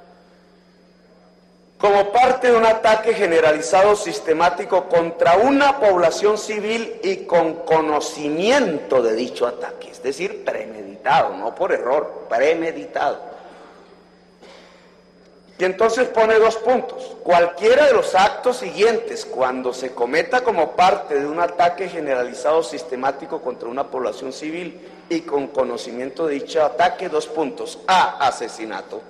Como parte de un ataque generalizado sistemático contra una población civil y con conocimiento de dicho ataque, es decir, premeditado, no por error, premeditado. Y entonces pone 2 puntos. Cualquiera de los actos siguientes, cuando se cometa como parte de un ataque generalizado sistemático contra una población civil y con conocimiento de dicho ataque, 2 puntos. A, asesinato.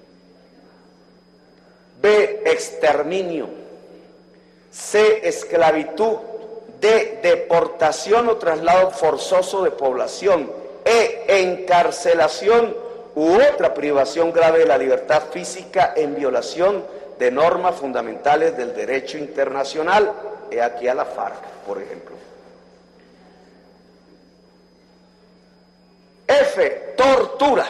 B, exterminio. C, esclavitud. D, deportación o traslado forzoso de población. E, encarcelación u otra privación grave de la libertad física en violación de normas fundamentales del derecho internacional. He aquí a la FARC, por ejemplo. F, tortura.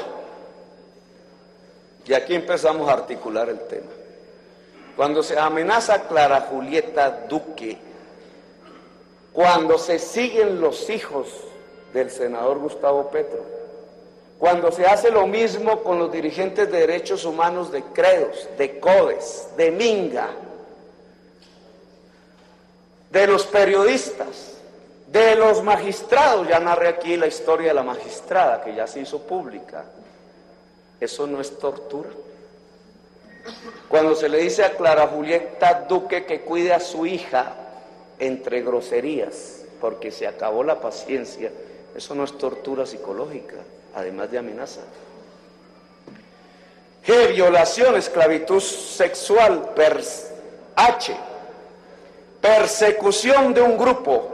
Y aquí empezamos a articular el tema. Cuando se amenaza a Clara Julieta Duque, cuando se siguen los hijos del senador Gustavo Petro, cuando se hace lo mismo con los dirigentes de derechos humanos de Credos, de CODES, de Minga, de los periodistas, de los magistrados, ya narré aquí la historia de la magistrada que ya se hizo pública, ¿eso no es tortura? Cuando se le dice a Clara Julieta Duque que cuide a su hija entre groserías, porque se acabó la paciencia, eso no es tortura psicológica, además de amenaza. G, violación, esclavitud sexual, H, persecución de un grupo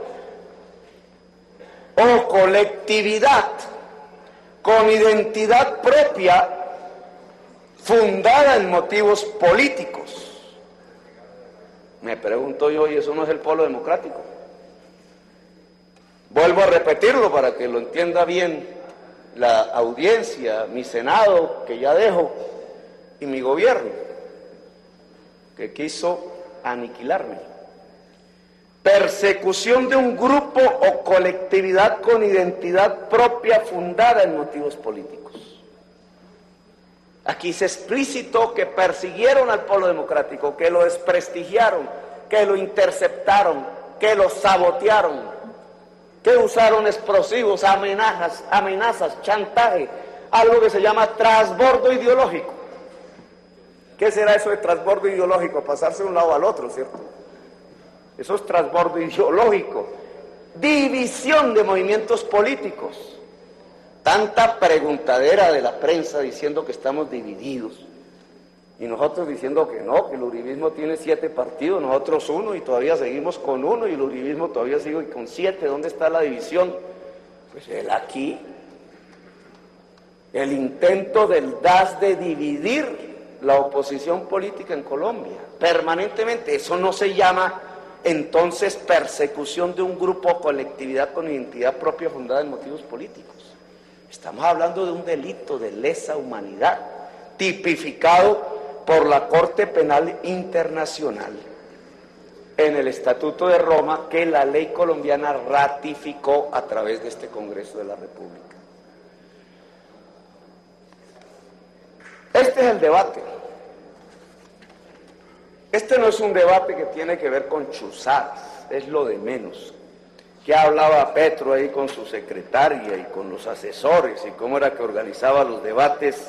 o colectividad con identidad propia fundada en motivos políticos. Me pregunto yo, ¿y eso no es el polo democrático? Vuelvo a repetirlo para que lo entienda bien la audiencia, mi Senado, que ya dejo, y mi gobierno, que quiso aniquilarme. Persecución de un grupo o colectividad con identidad propia fundada en motivos políticos. Aquí es explícito que persiguieron al polo democrático, que lo desprestigiaron, que lo interceptaron, que lo sabotearon, que usaron explosivos, amenazas, chantaje, algo que se llama transbordo ideológico. ¿Qué será eso de transbordo ideológico? Pasarse de un lado al otro, ¿cierto? Eso es transbordo ideológico, división de movimientos políticos. Tanta preguntadera de la prensa diciendo que estamos divididos y nosotros diciendo que no, que el uribismo tiene 7 partidos, nosotros 1 y todavía seguimos con 1 y el uribismo todavía sigue con 7, ¿dónde está la división? Pues él aquí, el intento del DAS de dividir la oposición política en Colombia, permanentemente. Eso no se llama entonces persecución de un grupo o colectividad con identidad propia fundada en motivos políticos. Estamos hablando de un delito de lesa humanidad, tipificado por la Corte Penal Internacional en el Estatuto de Roma, que la ley colombiana ratificó a través de este Congreso de la República. Este es el debate. Este no es un debate que tiene que ver con chuzadas, es lo de menos. Que hablaba Petro ahí con su secretaria y con los asesores y cómo era que organizaba los debates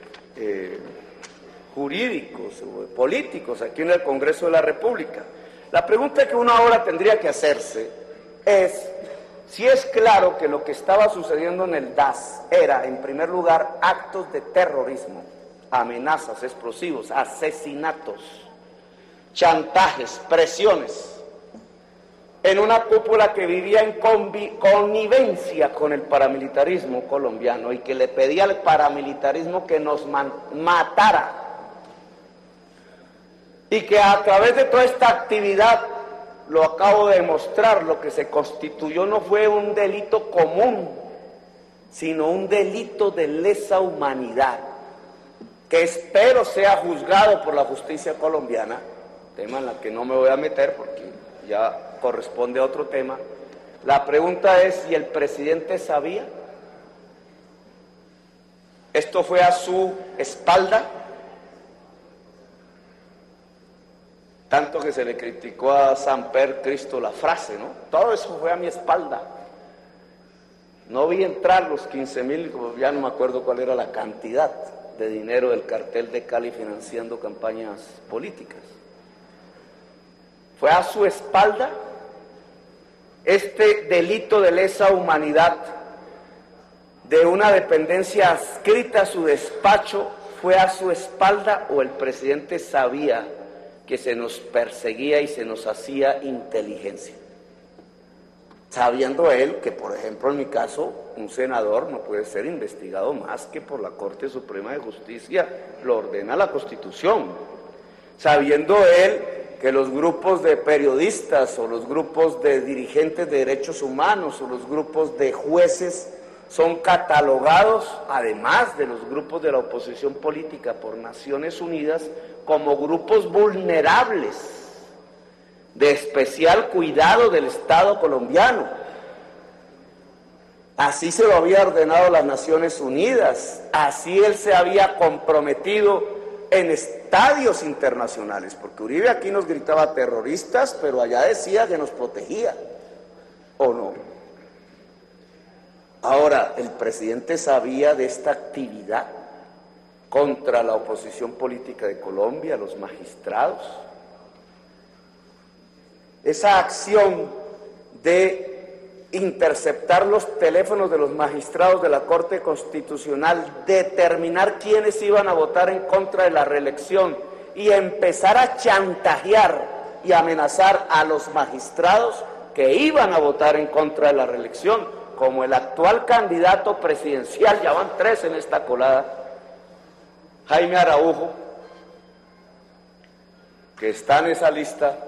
jurídicos o políticos aquí en el Congreso de la República. La pregunta que uno ahora tendría que hacerse es si es claro que lo que estaba sucediendo en el DAS era, en primer lugar, actos de terrorismo, amenazas, explosivos, asesinatos, chantajes, presiones, en una cúpula que vivía en connivencia con el paramilitarismo colombiano y que le pedía al paramilitarismo que nos matara, y que a través de toda esta actividad, lo acabo de demostrar, lo que se constituyó no fue un delito común, sino un delito de lesa humanidad, que espero sea juzgado por la justicia colombiana, tema en el que no me voy a meter porque ya corresponde a otro tema. La pregunta es si el presidente sabía. ¿Esto fue a su espalda? Tanto que se le criticó a Samper Cristo la frase, ¿no? Todo eso fue a mi espalda. No vi entrar los 15.000, ya no me acuerdo cuál era la cantidad de dinero del cartel de Cali financiando campañas políticas. Fue a su espalda. Este delito de lesa humanidad de una dependencia adscrita a su despacho, ¿fue a su espalda o el presidente sabía que se nos perseguía y se nos hacía inteligencia? Sabiendo él que, por ejemplo, en mi caso, un senador no puede ser investigado más que por la Corte Suprema de Justicia, lo ordena la Constitución. sabiendo él que los grupos de periodistas o los grupos de dirigentes de derechos humanos o los grupos de jueces son catalogados, además de los grupos de la oposición política por Naciones Unidas, como grupos vulnerables, de especial cuidado del Estado colombiano. Así se lo había ordenado las Naciones Unidas, así él se había comprometido en estadios internacionales, porque Uribe aquí nos gritaba terroristas, pero allá decía que nos protegía, ¿o no? Ahora, el presidente sabía de esta actividad contra la oposición política de Colombia, los magistrados. Esa acción de interceptar los teléfonos de los magistrados de la Corte Constitucional, determinar quiénes iban a votar en contra de la reelección y empezar a chantajear y amenazar a los magistrados que iban a votar en contra de la reelección, como el actual candidato presidencial, ya van 3 en esta colada, Jaime Araujo, que está en esa lista.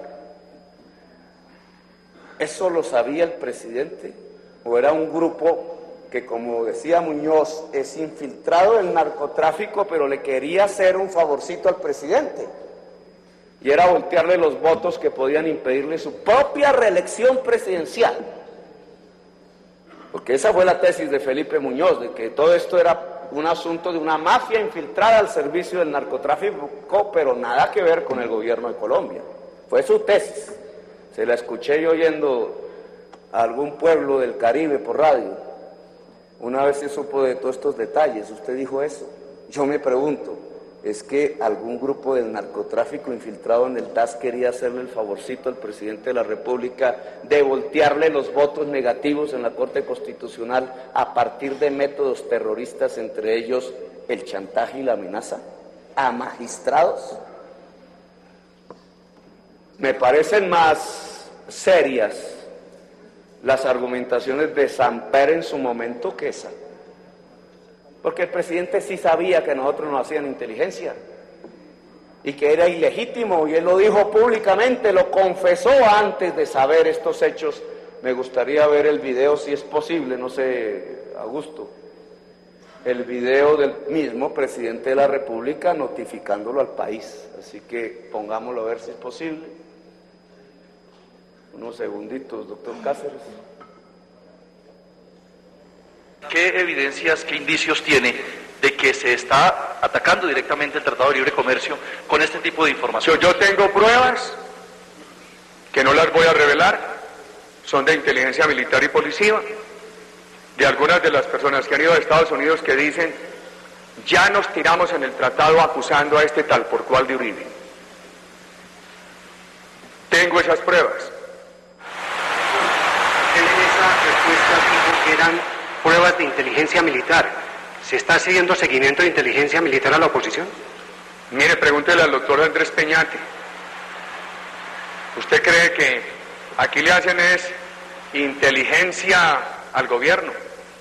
¿Eso lo sabía el presidente? ¿O era un grupo que, como decía Muñoz, es infiltrado del narcotráfico, pero le quería hacer un favorcito al presidente? Y era voltearle los votos que podían impedirle su propia reelección presidencial. Porque esa fue la tesis de Felipe Muñoz, de que todo esto era un asunto de una mafia infiltrada al servicio del narcotráfico, pero nada que ver con el gobierno de Colombia. Fue su tesis. Se la escuché yo oyendo a algún pueblo del Caribe por radio. Una vez se supo de todos estos detalles. Usted dijo eso. Yo me pregunto, ¿es que algún grupo del narcotráfico infiltrado en el TAS quería hacerle el favorcito al presidente de la República de voltearle los votos negativos en la Corte Constitucional a partir de métodos terroristas, entre ellos el chantaje y la amenaza a magistrados? Me parecen más serias las argumentaciones de Samper en su momento que esa. Porque el presidente sí sabía que nosotros nos hacían inteligencia y que era ilegítimo, y él lo dijo públicamente, lo confesó antes de saber estos hechos. Me gustaría ver el video, si es posible, no sé, Augusto, el video del mismo presidente de la República notificándolo al país. Así que pongámoslo a ver si es posible. Unos segunditos, doctor Cáceres. ¿Qué evidencias, qué indicios tiene de que se está atacando directamente el Tratado de Libre Comercio con este tipo de información? Yo tengo pruebas que no las voy a revelar, son de inteligencia militar y policía, de algunas de las personas que han ido a Estados Unidos que dicen, ya nos tiramos en el tratado acusando a este tal por cual de Uribe. Tengo esas pruebas. En esa respuesta dijo que eran pruebas de inteligencia militar. ¿Se está haciendo seguimiento de inteligencia militar a la oposición? Mire, pregúntele al doctor Andrés Peñate. ¿Usted cree que aquí le hacen es inteligencia al gobierno?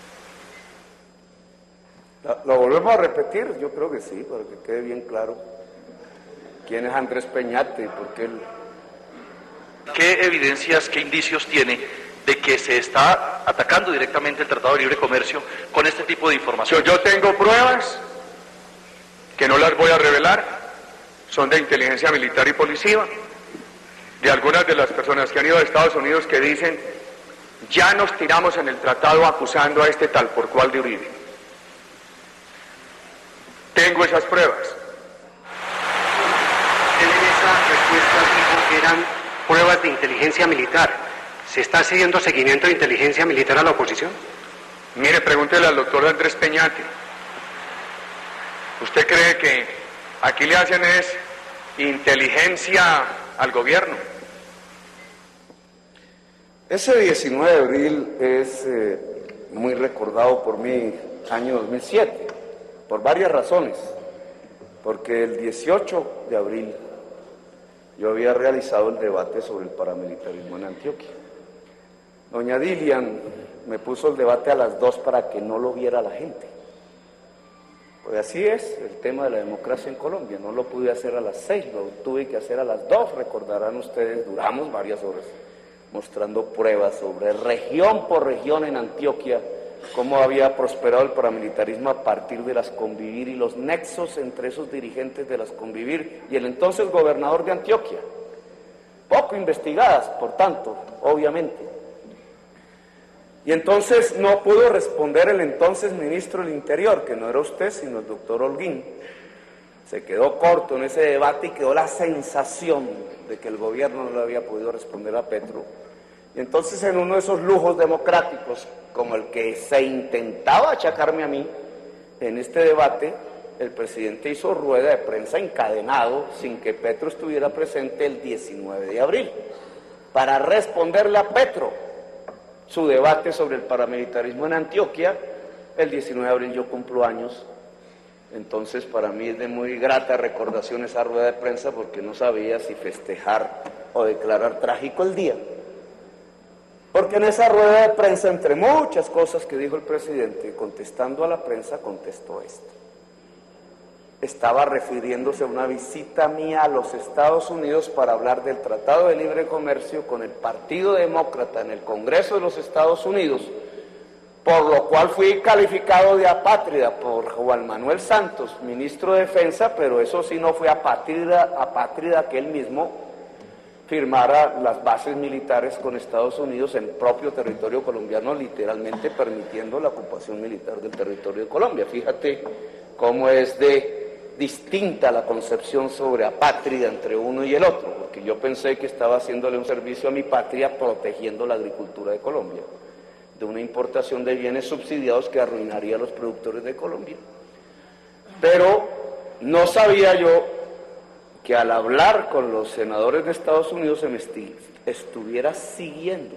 Lo volvemos a repetir, yo creo que sí, para que quede bien claro quién es Andrés Peñate y por qué él... ¿Qué evidencias, qué indicios tiene de que se está atacando directamente el Tratado de Libre Comercio con este tipo de información? Yo tengo pruebas que no las voy a revelar, son de inteligencia militar y policía, de algunas de las personas que han ido a Estados Unidos que dicen, ya nos tiramos en el tratado acusando a este tal por cual de Uribe. Tengo esas pruebas. En esa respuesta dijo que eran pruebas de inteligencia militar. ¿Se está haciendo seguimiento de inteligencia militar a la oposición? Mire, pregúntele al doctor Andrés Peñate. ¿Usted cree que aquí le hacen es inteligencia al gobierno? Ese 19 de abril es muy recordado por mí, año 2007, por varias razones. Porque el 18 de abril yo había realizado el debate sobre el paramilitarismo en Antioquia. Doña Dilian me puso el debate a las 2 para que no lo viera la gente. Pues así es el tema de la democracia en Colombia. No lo pude hacer a las 6, lo tuve que hacer a las 2, recordarán ustedes, duramos varias horas mostrando pruebas sobre región por región en Antioquia, cómo había prosperado el paramilitarismo a partir de las Convivir y los nexos entre esos dirigentes de las Convivir y el entonces gobernador de Antioquia. Poco investigadas, por tanto, obviamente. Y entonces no pudo responder el entonces ministro del Interior, que no era usted, sino el doctor Holguín. Se quedó corto en ese debate y quedó la sensación de que el gobierno no le había podido responder a Petro. Y entonces en uno de esos lujos democráticos, como el que se intentaba achacarme a mí, en este debate, el presidente hizo rueda de prensa encadenado, sin que Petro estuviera presente, el 19 de abril, para responderle a Petro su debate sobre el paramilitarismo en Antioquia. El 19 de abril yo cumplo años, entonces para mí es de muy grata recordación esa rueda de prensa, porque no sabía si festejar o declarar trágico el día. Porque en esa rueda de prensa, entre muchas cosas que dijo el presidente, contestando a la prensa, contestó esto. Estaba refiriéndose a una visita mía a los Estados Unidos para hablar del Tratado de Libre Comercio con el Partido Demócrata en el Congreso de los Estados Unidos, por lo cual fui calificado de apátrida por Juan Manuel Santos, ministro de Defensa, pero eso sí no fue apátrida que él mismo firmara las bases militares con Estados Unidos en el propio territorio colombiano, literalmente permitiendo la ocupación militar del territorio de Colombia. Fíjate cómo es distinta la concepción sobre apátrida entre uno y el otro, porque yo pensé que estaba haciéndole un servicio a mi patria protegiendo la agricultura de Colombia de una importación de bienes subsidiados que arruinaría a los productores de Colombia. Pero no sabía yo que al hablar con los senadores de Estados Unidos se me estuviera siguiendo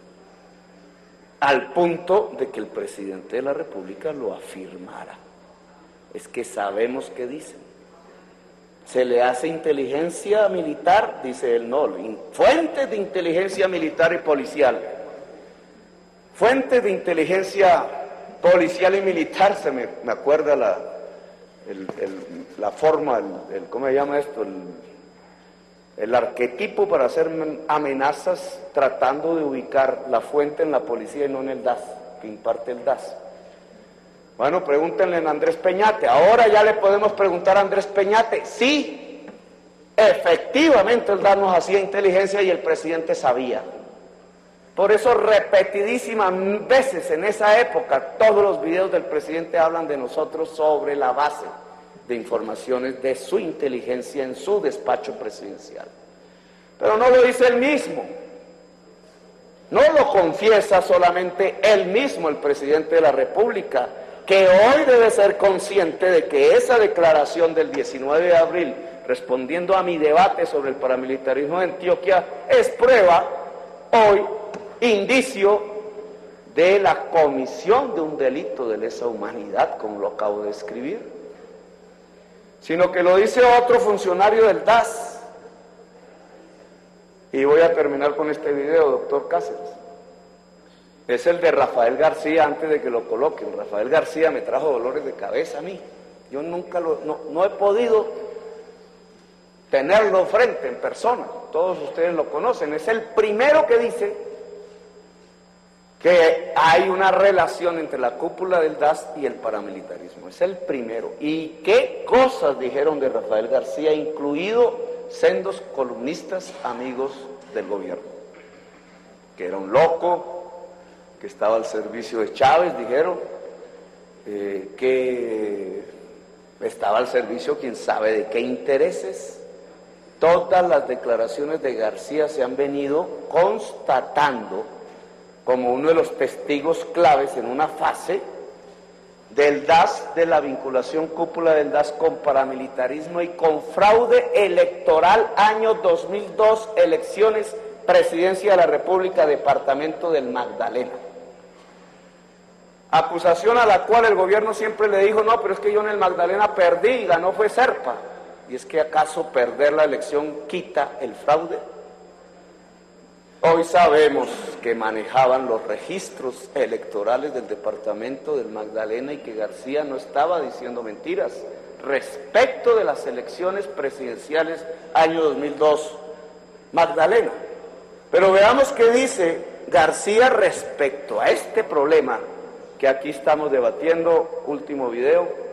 al punto de que el presidente de la República lo afirmara. Es que sabemos qué dicen. Se le hace inteligencia militar, dice él, no, fuentes de inteligencia militar y policial. Fuentes de inteligencia policial y militar, me acuerda la forma, ¿cómo se llama esto? El arquetipo para hacer amenazas tratando de ubicar la fuente en la policía y no en el DAS, que imparte el DAS. Bueno, pregúntenle a Andrés Peñate. Ahora ya le podemos preguntar a Andrés Peñate. Sí, efectivamente el DAS nos hacía inteligencia y el presidente sabía. Por eso repetidísimas veces en esa época todos los videos del presidente hablan de nosotros sobre la base de informaciones de su inteligencia en su despacho presidencial. Pero no lo dice él mismo. No lo confiesa solamente él mismo, el presidente de la República, que hoy debe ser consciente de que esa declaración del 19 de abril, respondiendo a mi debate sobre el paramilitarismo de Antioquia, es prueba, hoy, indicio de la comisión de un delito de lesa humanidad, como lo acabo de escribir, sino que lo dice otro funcionario del DAS. Y voy a terminar con este video, doctor Cáceres. Es el de Rafael García, antes de que lo coloquen. Rafael García me trajo dolores de cabeza a mí. Yo nunca no he podido tenerlo frente en persona. Todos ustedes lo conocen. Es el primero que dice que hay una relación entre la cúpula del DAS y el paramilitarismo. Es el primero. ¿Y qué cosas dijeron de Rafael García, incluido sendos columnistas amigos del gobierno? Que era un loco, que estaba al servicio de Chávez, dijeron, que estaba al servicio quién sabe de qué intereses. Todas las declaraciones de García se han venido constatando como uno de los testigos claves en una fase del DAS, de la vinculación cúpula del DAS con paramilitarismo y con fraude electoral, año 2002, elecciones, Presidencia de la República, Departamento del Magdalena. Acusación a la cual el gobierno siempre le dijo, no, pero es que yo en el Magdalena perdí y ganó fue Serpa. ¿Y es que acaso perder la elección quita el fraude? Hoy sabemos que manejaban los registros electorales del departamento del Magdalena y que García no estaba diciendo mentiras respecto de las elecciones presidenciales año 2002, Magdalena. Pero veamos qué dice García respecto a este problema que aquí estamos debatiendo. Último video.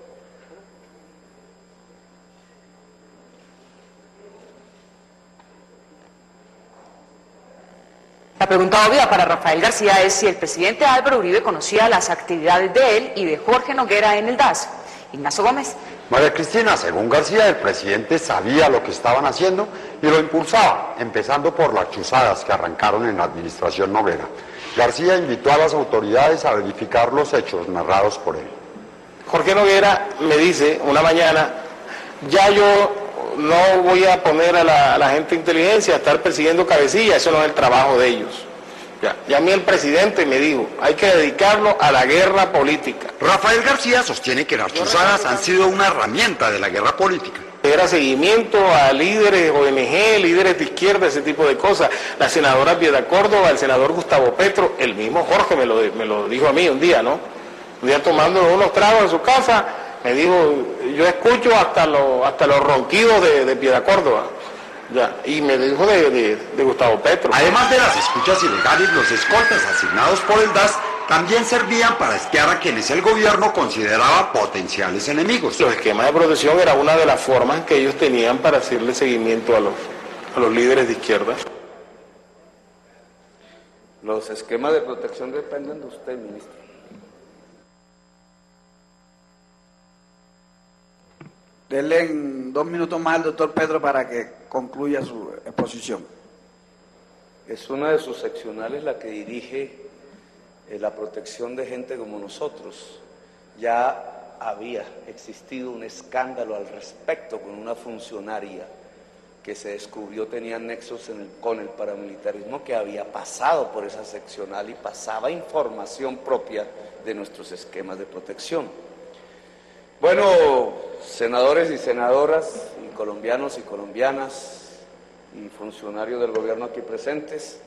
La pregunta obvia para Rafael García es si el presidente Álvaro Uribe conocía las actividades de él y de Jorge Noguera en el DAS. Ignacio Gómez. María Cristina, según García, el presidente sabía lo que estaban haciendo y lo impulsaba, empezando por las chuzadas que arrancaron en la administración Noguera. García invitó a las autoridades a verificar los hechos narrados por él. Jorge Noguera me dice una mañana, ya yo no voy a poner a la gente de inteligencia a estar persiguiendo cabecillas, eso no es el trabajo de ellos. Ya a mí el presidente me dijo, hay que dedicarlo a la guerra política. Rafael García sostiene que las chuzadas han sido una herramienta de la guerra política. Era seguimiento a líderes ONG, líderes de izquierda, ese tipo de cosas. La senadora Piedad Córdoba, el senador Gustavo Petro, el mismo Jorge me lo dijo a mí un día, ¿no? Un día tomando unos tragos en su casa, me dijo, yo escucho hasta los ronquidos de Piedad Córdoba. Ya, y me dijo de Gustavo Petro. Además de las escuchas ilegales, los escoltas asignados por el DAS también servían para espiar a quienes el gobierno consideraba potenciales enemigos. Los esquemas de protección era una de las formas que ellos tenían para hacerle seguimiento a los líderes de izquierda. Los esquemas de protección dependen de usted, ministro. Denle en 2 minutos más al doctor Petro para que concluya su exposición. Es una de sus seccionales la que dirige la protección de gente como nosotros. Ya había existido un escándalo al respecto con una funcionaria que se descubrió tenía nexos con el paramilitarismo, que había pasado por esa seccional y pasaba información propia de nuestros esquemas de protección. Bueno, senadores y senadoras, y colombianos y colombianas, y funcionarios del gobierno aquí presentes,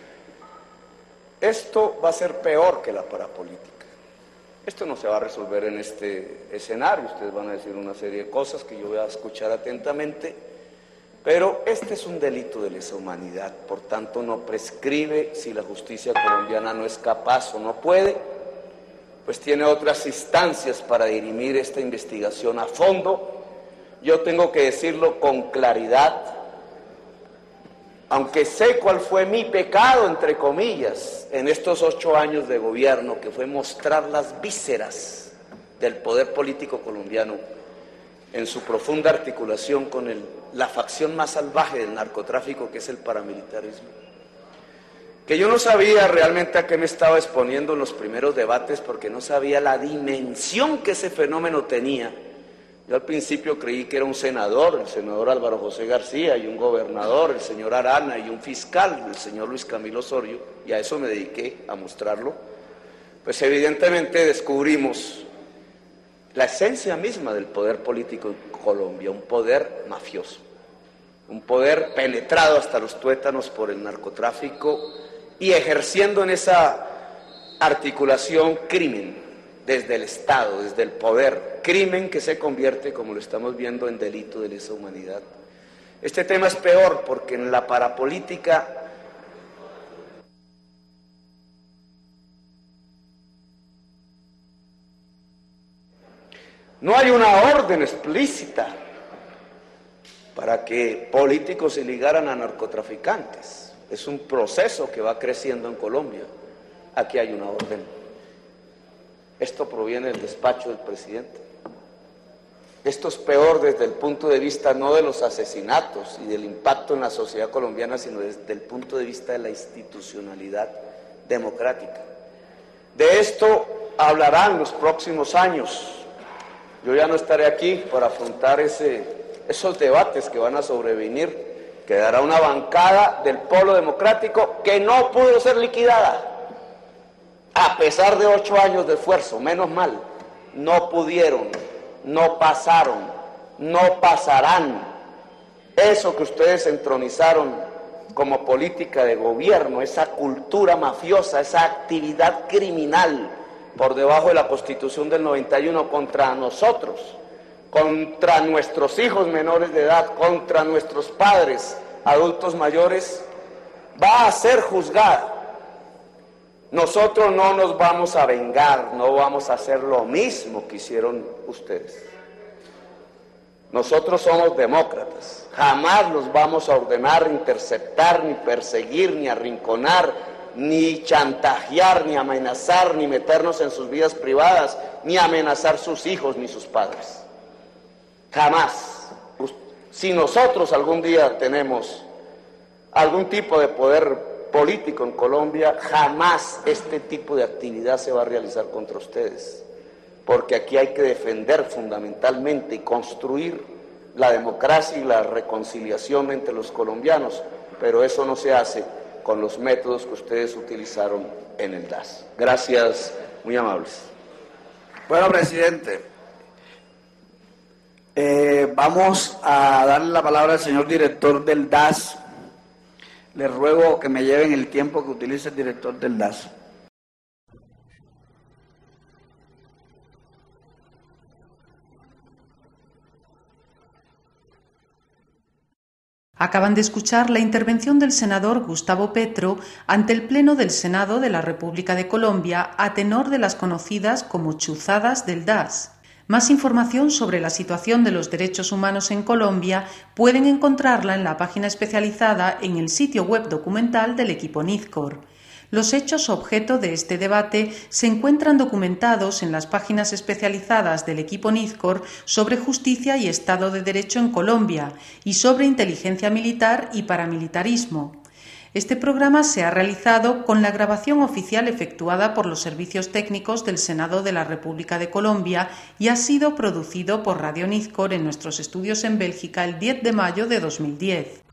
esto va a ser peor que la parapolítica. Esto no se va a resolver en este escenario, ustedes van a decir una serie de cosas que yo voy a escuchar atentamente, pero este es un delito de lesa humanidad, por tanto no prescribe. Si la justicia colombiana no es capaz o no puede, pues tiene otras instancias para dirimir esta investigación a fondo. Yo tengo que decirlo con claridad, aunque sé cuál fue mi pecado, entre comillas, en estos 8 años de gobierno, que fue mostrar las vísceras del poder político colombiano en su profunda articulación con la facción más salvaje del narcotráfico, que es el paramilitarismo. Que yo no sabía realmente a qué me estaba exponiendo en los primeros debates, porque no sabía la dimensión que ese fenómeno tenía. Yo al principio creí que era un senador, el senador Álvaro José García, y un gobernador, el señor Arana, y un fiscal, el señor Luis Camilo Osorio, y a eso me dediqué, a mostrarlo. Pues evidentemente descubrimos la esencia misma del poder político en Colombia, un poder mafioso, un poder penetrado hasta los tuétanos por el narcotráfico y ejerciendo en esa articulación crimen desde el Estado, desde el poder, crimen que se convierte, como lo estamos viendo, en delito de lesa humanidad. Este tema es peor porque en la parapolítica no hay una orden explícita para que políticos se ligaran a narcotraficantes. Es un proceso que va creciendo en Colombia. Aquí hay una orden. Esto proviene del despacho del presidente. Esto es peor desde el punto de vista no de los asesinatos y del impacto en la sociedad colombiana, sino desde el punto de vista de la institucionalidad democrática. De esto hablarán los próximos años. Yo ya no estaré aquí para afrontar esos debates que van a sobrevenir. Quedará una bancada del Polo Democrático que no pudo ser liquidada, a pesar de 8 años de esfuerzo. Menos mal, no pudieron, no pasaron, no pasarán. Eso que ustedes entronizaron como política de gobierno, esa cultura mafiosa, esa actividad criminal por debajo de la Constitución del 91 contra nosotros, contra nuestros hijos menores de edad, contra nuestros padres adultos mayores, va a ser juzgada. Nosotros no nos vamos a vengar, no vamos a hacer lo mismo que hicieron ustedes. Nosotros somos demócratas, jamás los vamos a ordenar, interceptar, ni perseguir, ni arrinconar, ni chantajear, ni amenazar, ni meternos en sus vidas privadas, ni amenazar sus hijos ni sus padres. Jamás. Si nosotros algún día tenemos algún tipo de poder político en Colombia, jamás este tipo de actividad se va a realizar contra ustedes, porque aquí hay que defender fundamentalmente y construir la democracia y la reconciliación entre los colombianos, pero eso no se hace con los métodos que ustedes utilizaron en el DAS. Gracias, muy amables. Bueno, presidente, vamos a darle la palabra al señor director del DAS. Le ruego que me lleven el tiempo que utilice el director del DAS. Acaban de escuchar la intervención del senador Gustavo Petro ante el Pleno del Senado de la República de Colombia a tenor de las conocidas como chuzadas del DAS. Más información sobre la situación de los derechos humanos en Colombia pueden encontrarla en la página especializada en el sitio web documental del equipo Nizcor. Los hechos objeto de este debate se encuentran documentados en las páginas especializadas del equipo Nizcor sobre justicia y Estado de Derecho en Colombia y sobre inteligencia militar y paramilitarismo. Este programa se ha realizado con la grabación oficial efectuada por los servicios técnicos del Senado de la República de Colombia y ha sido producido por Radio Nizcor en nuestros estudios en Bélgica el 10 de mayo de 2010.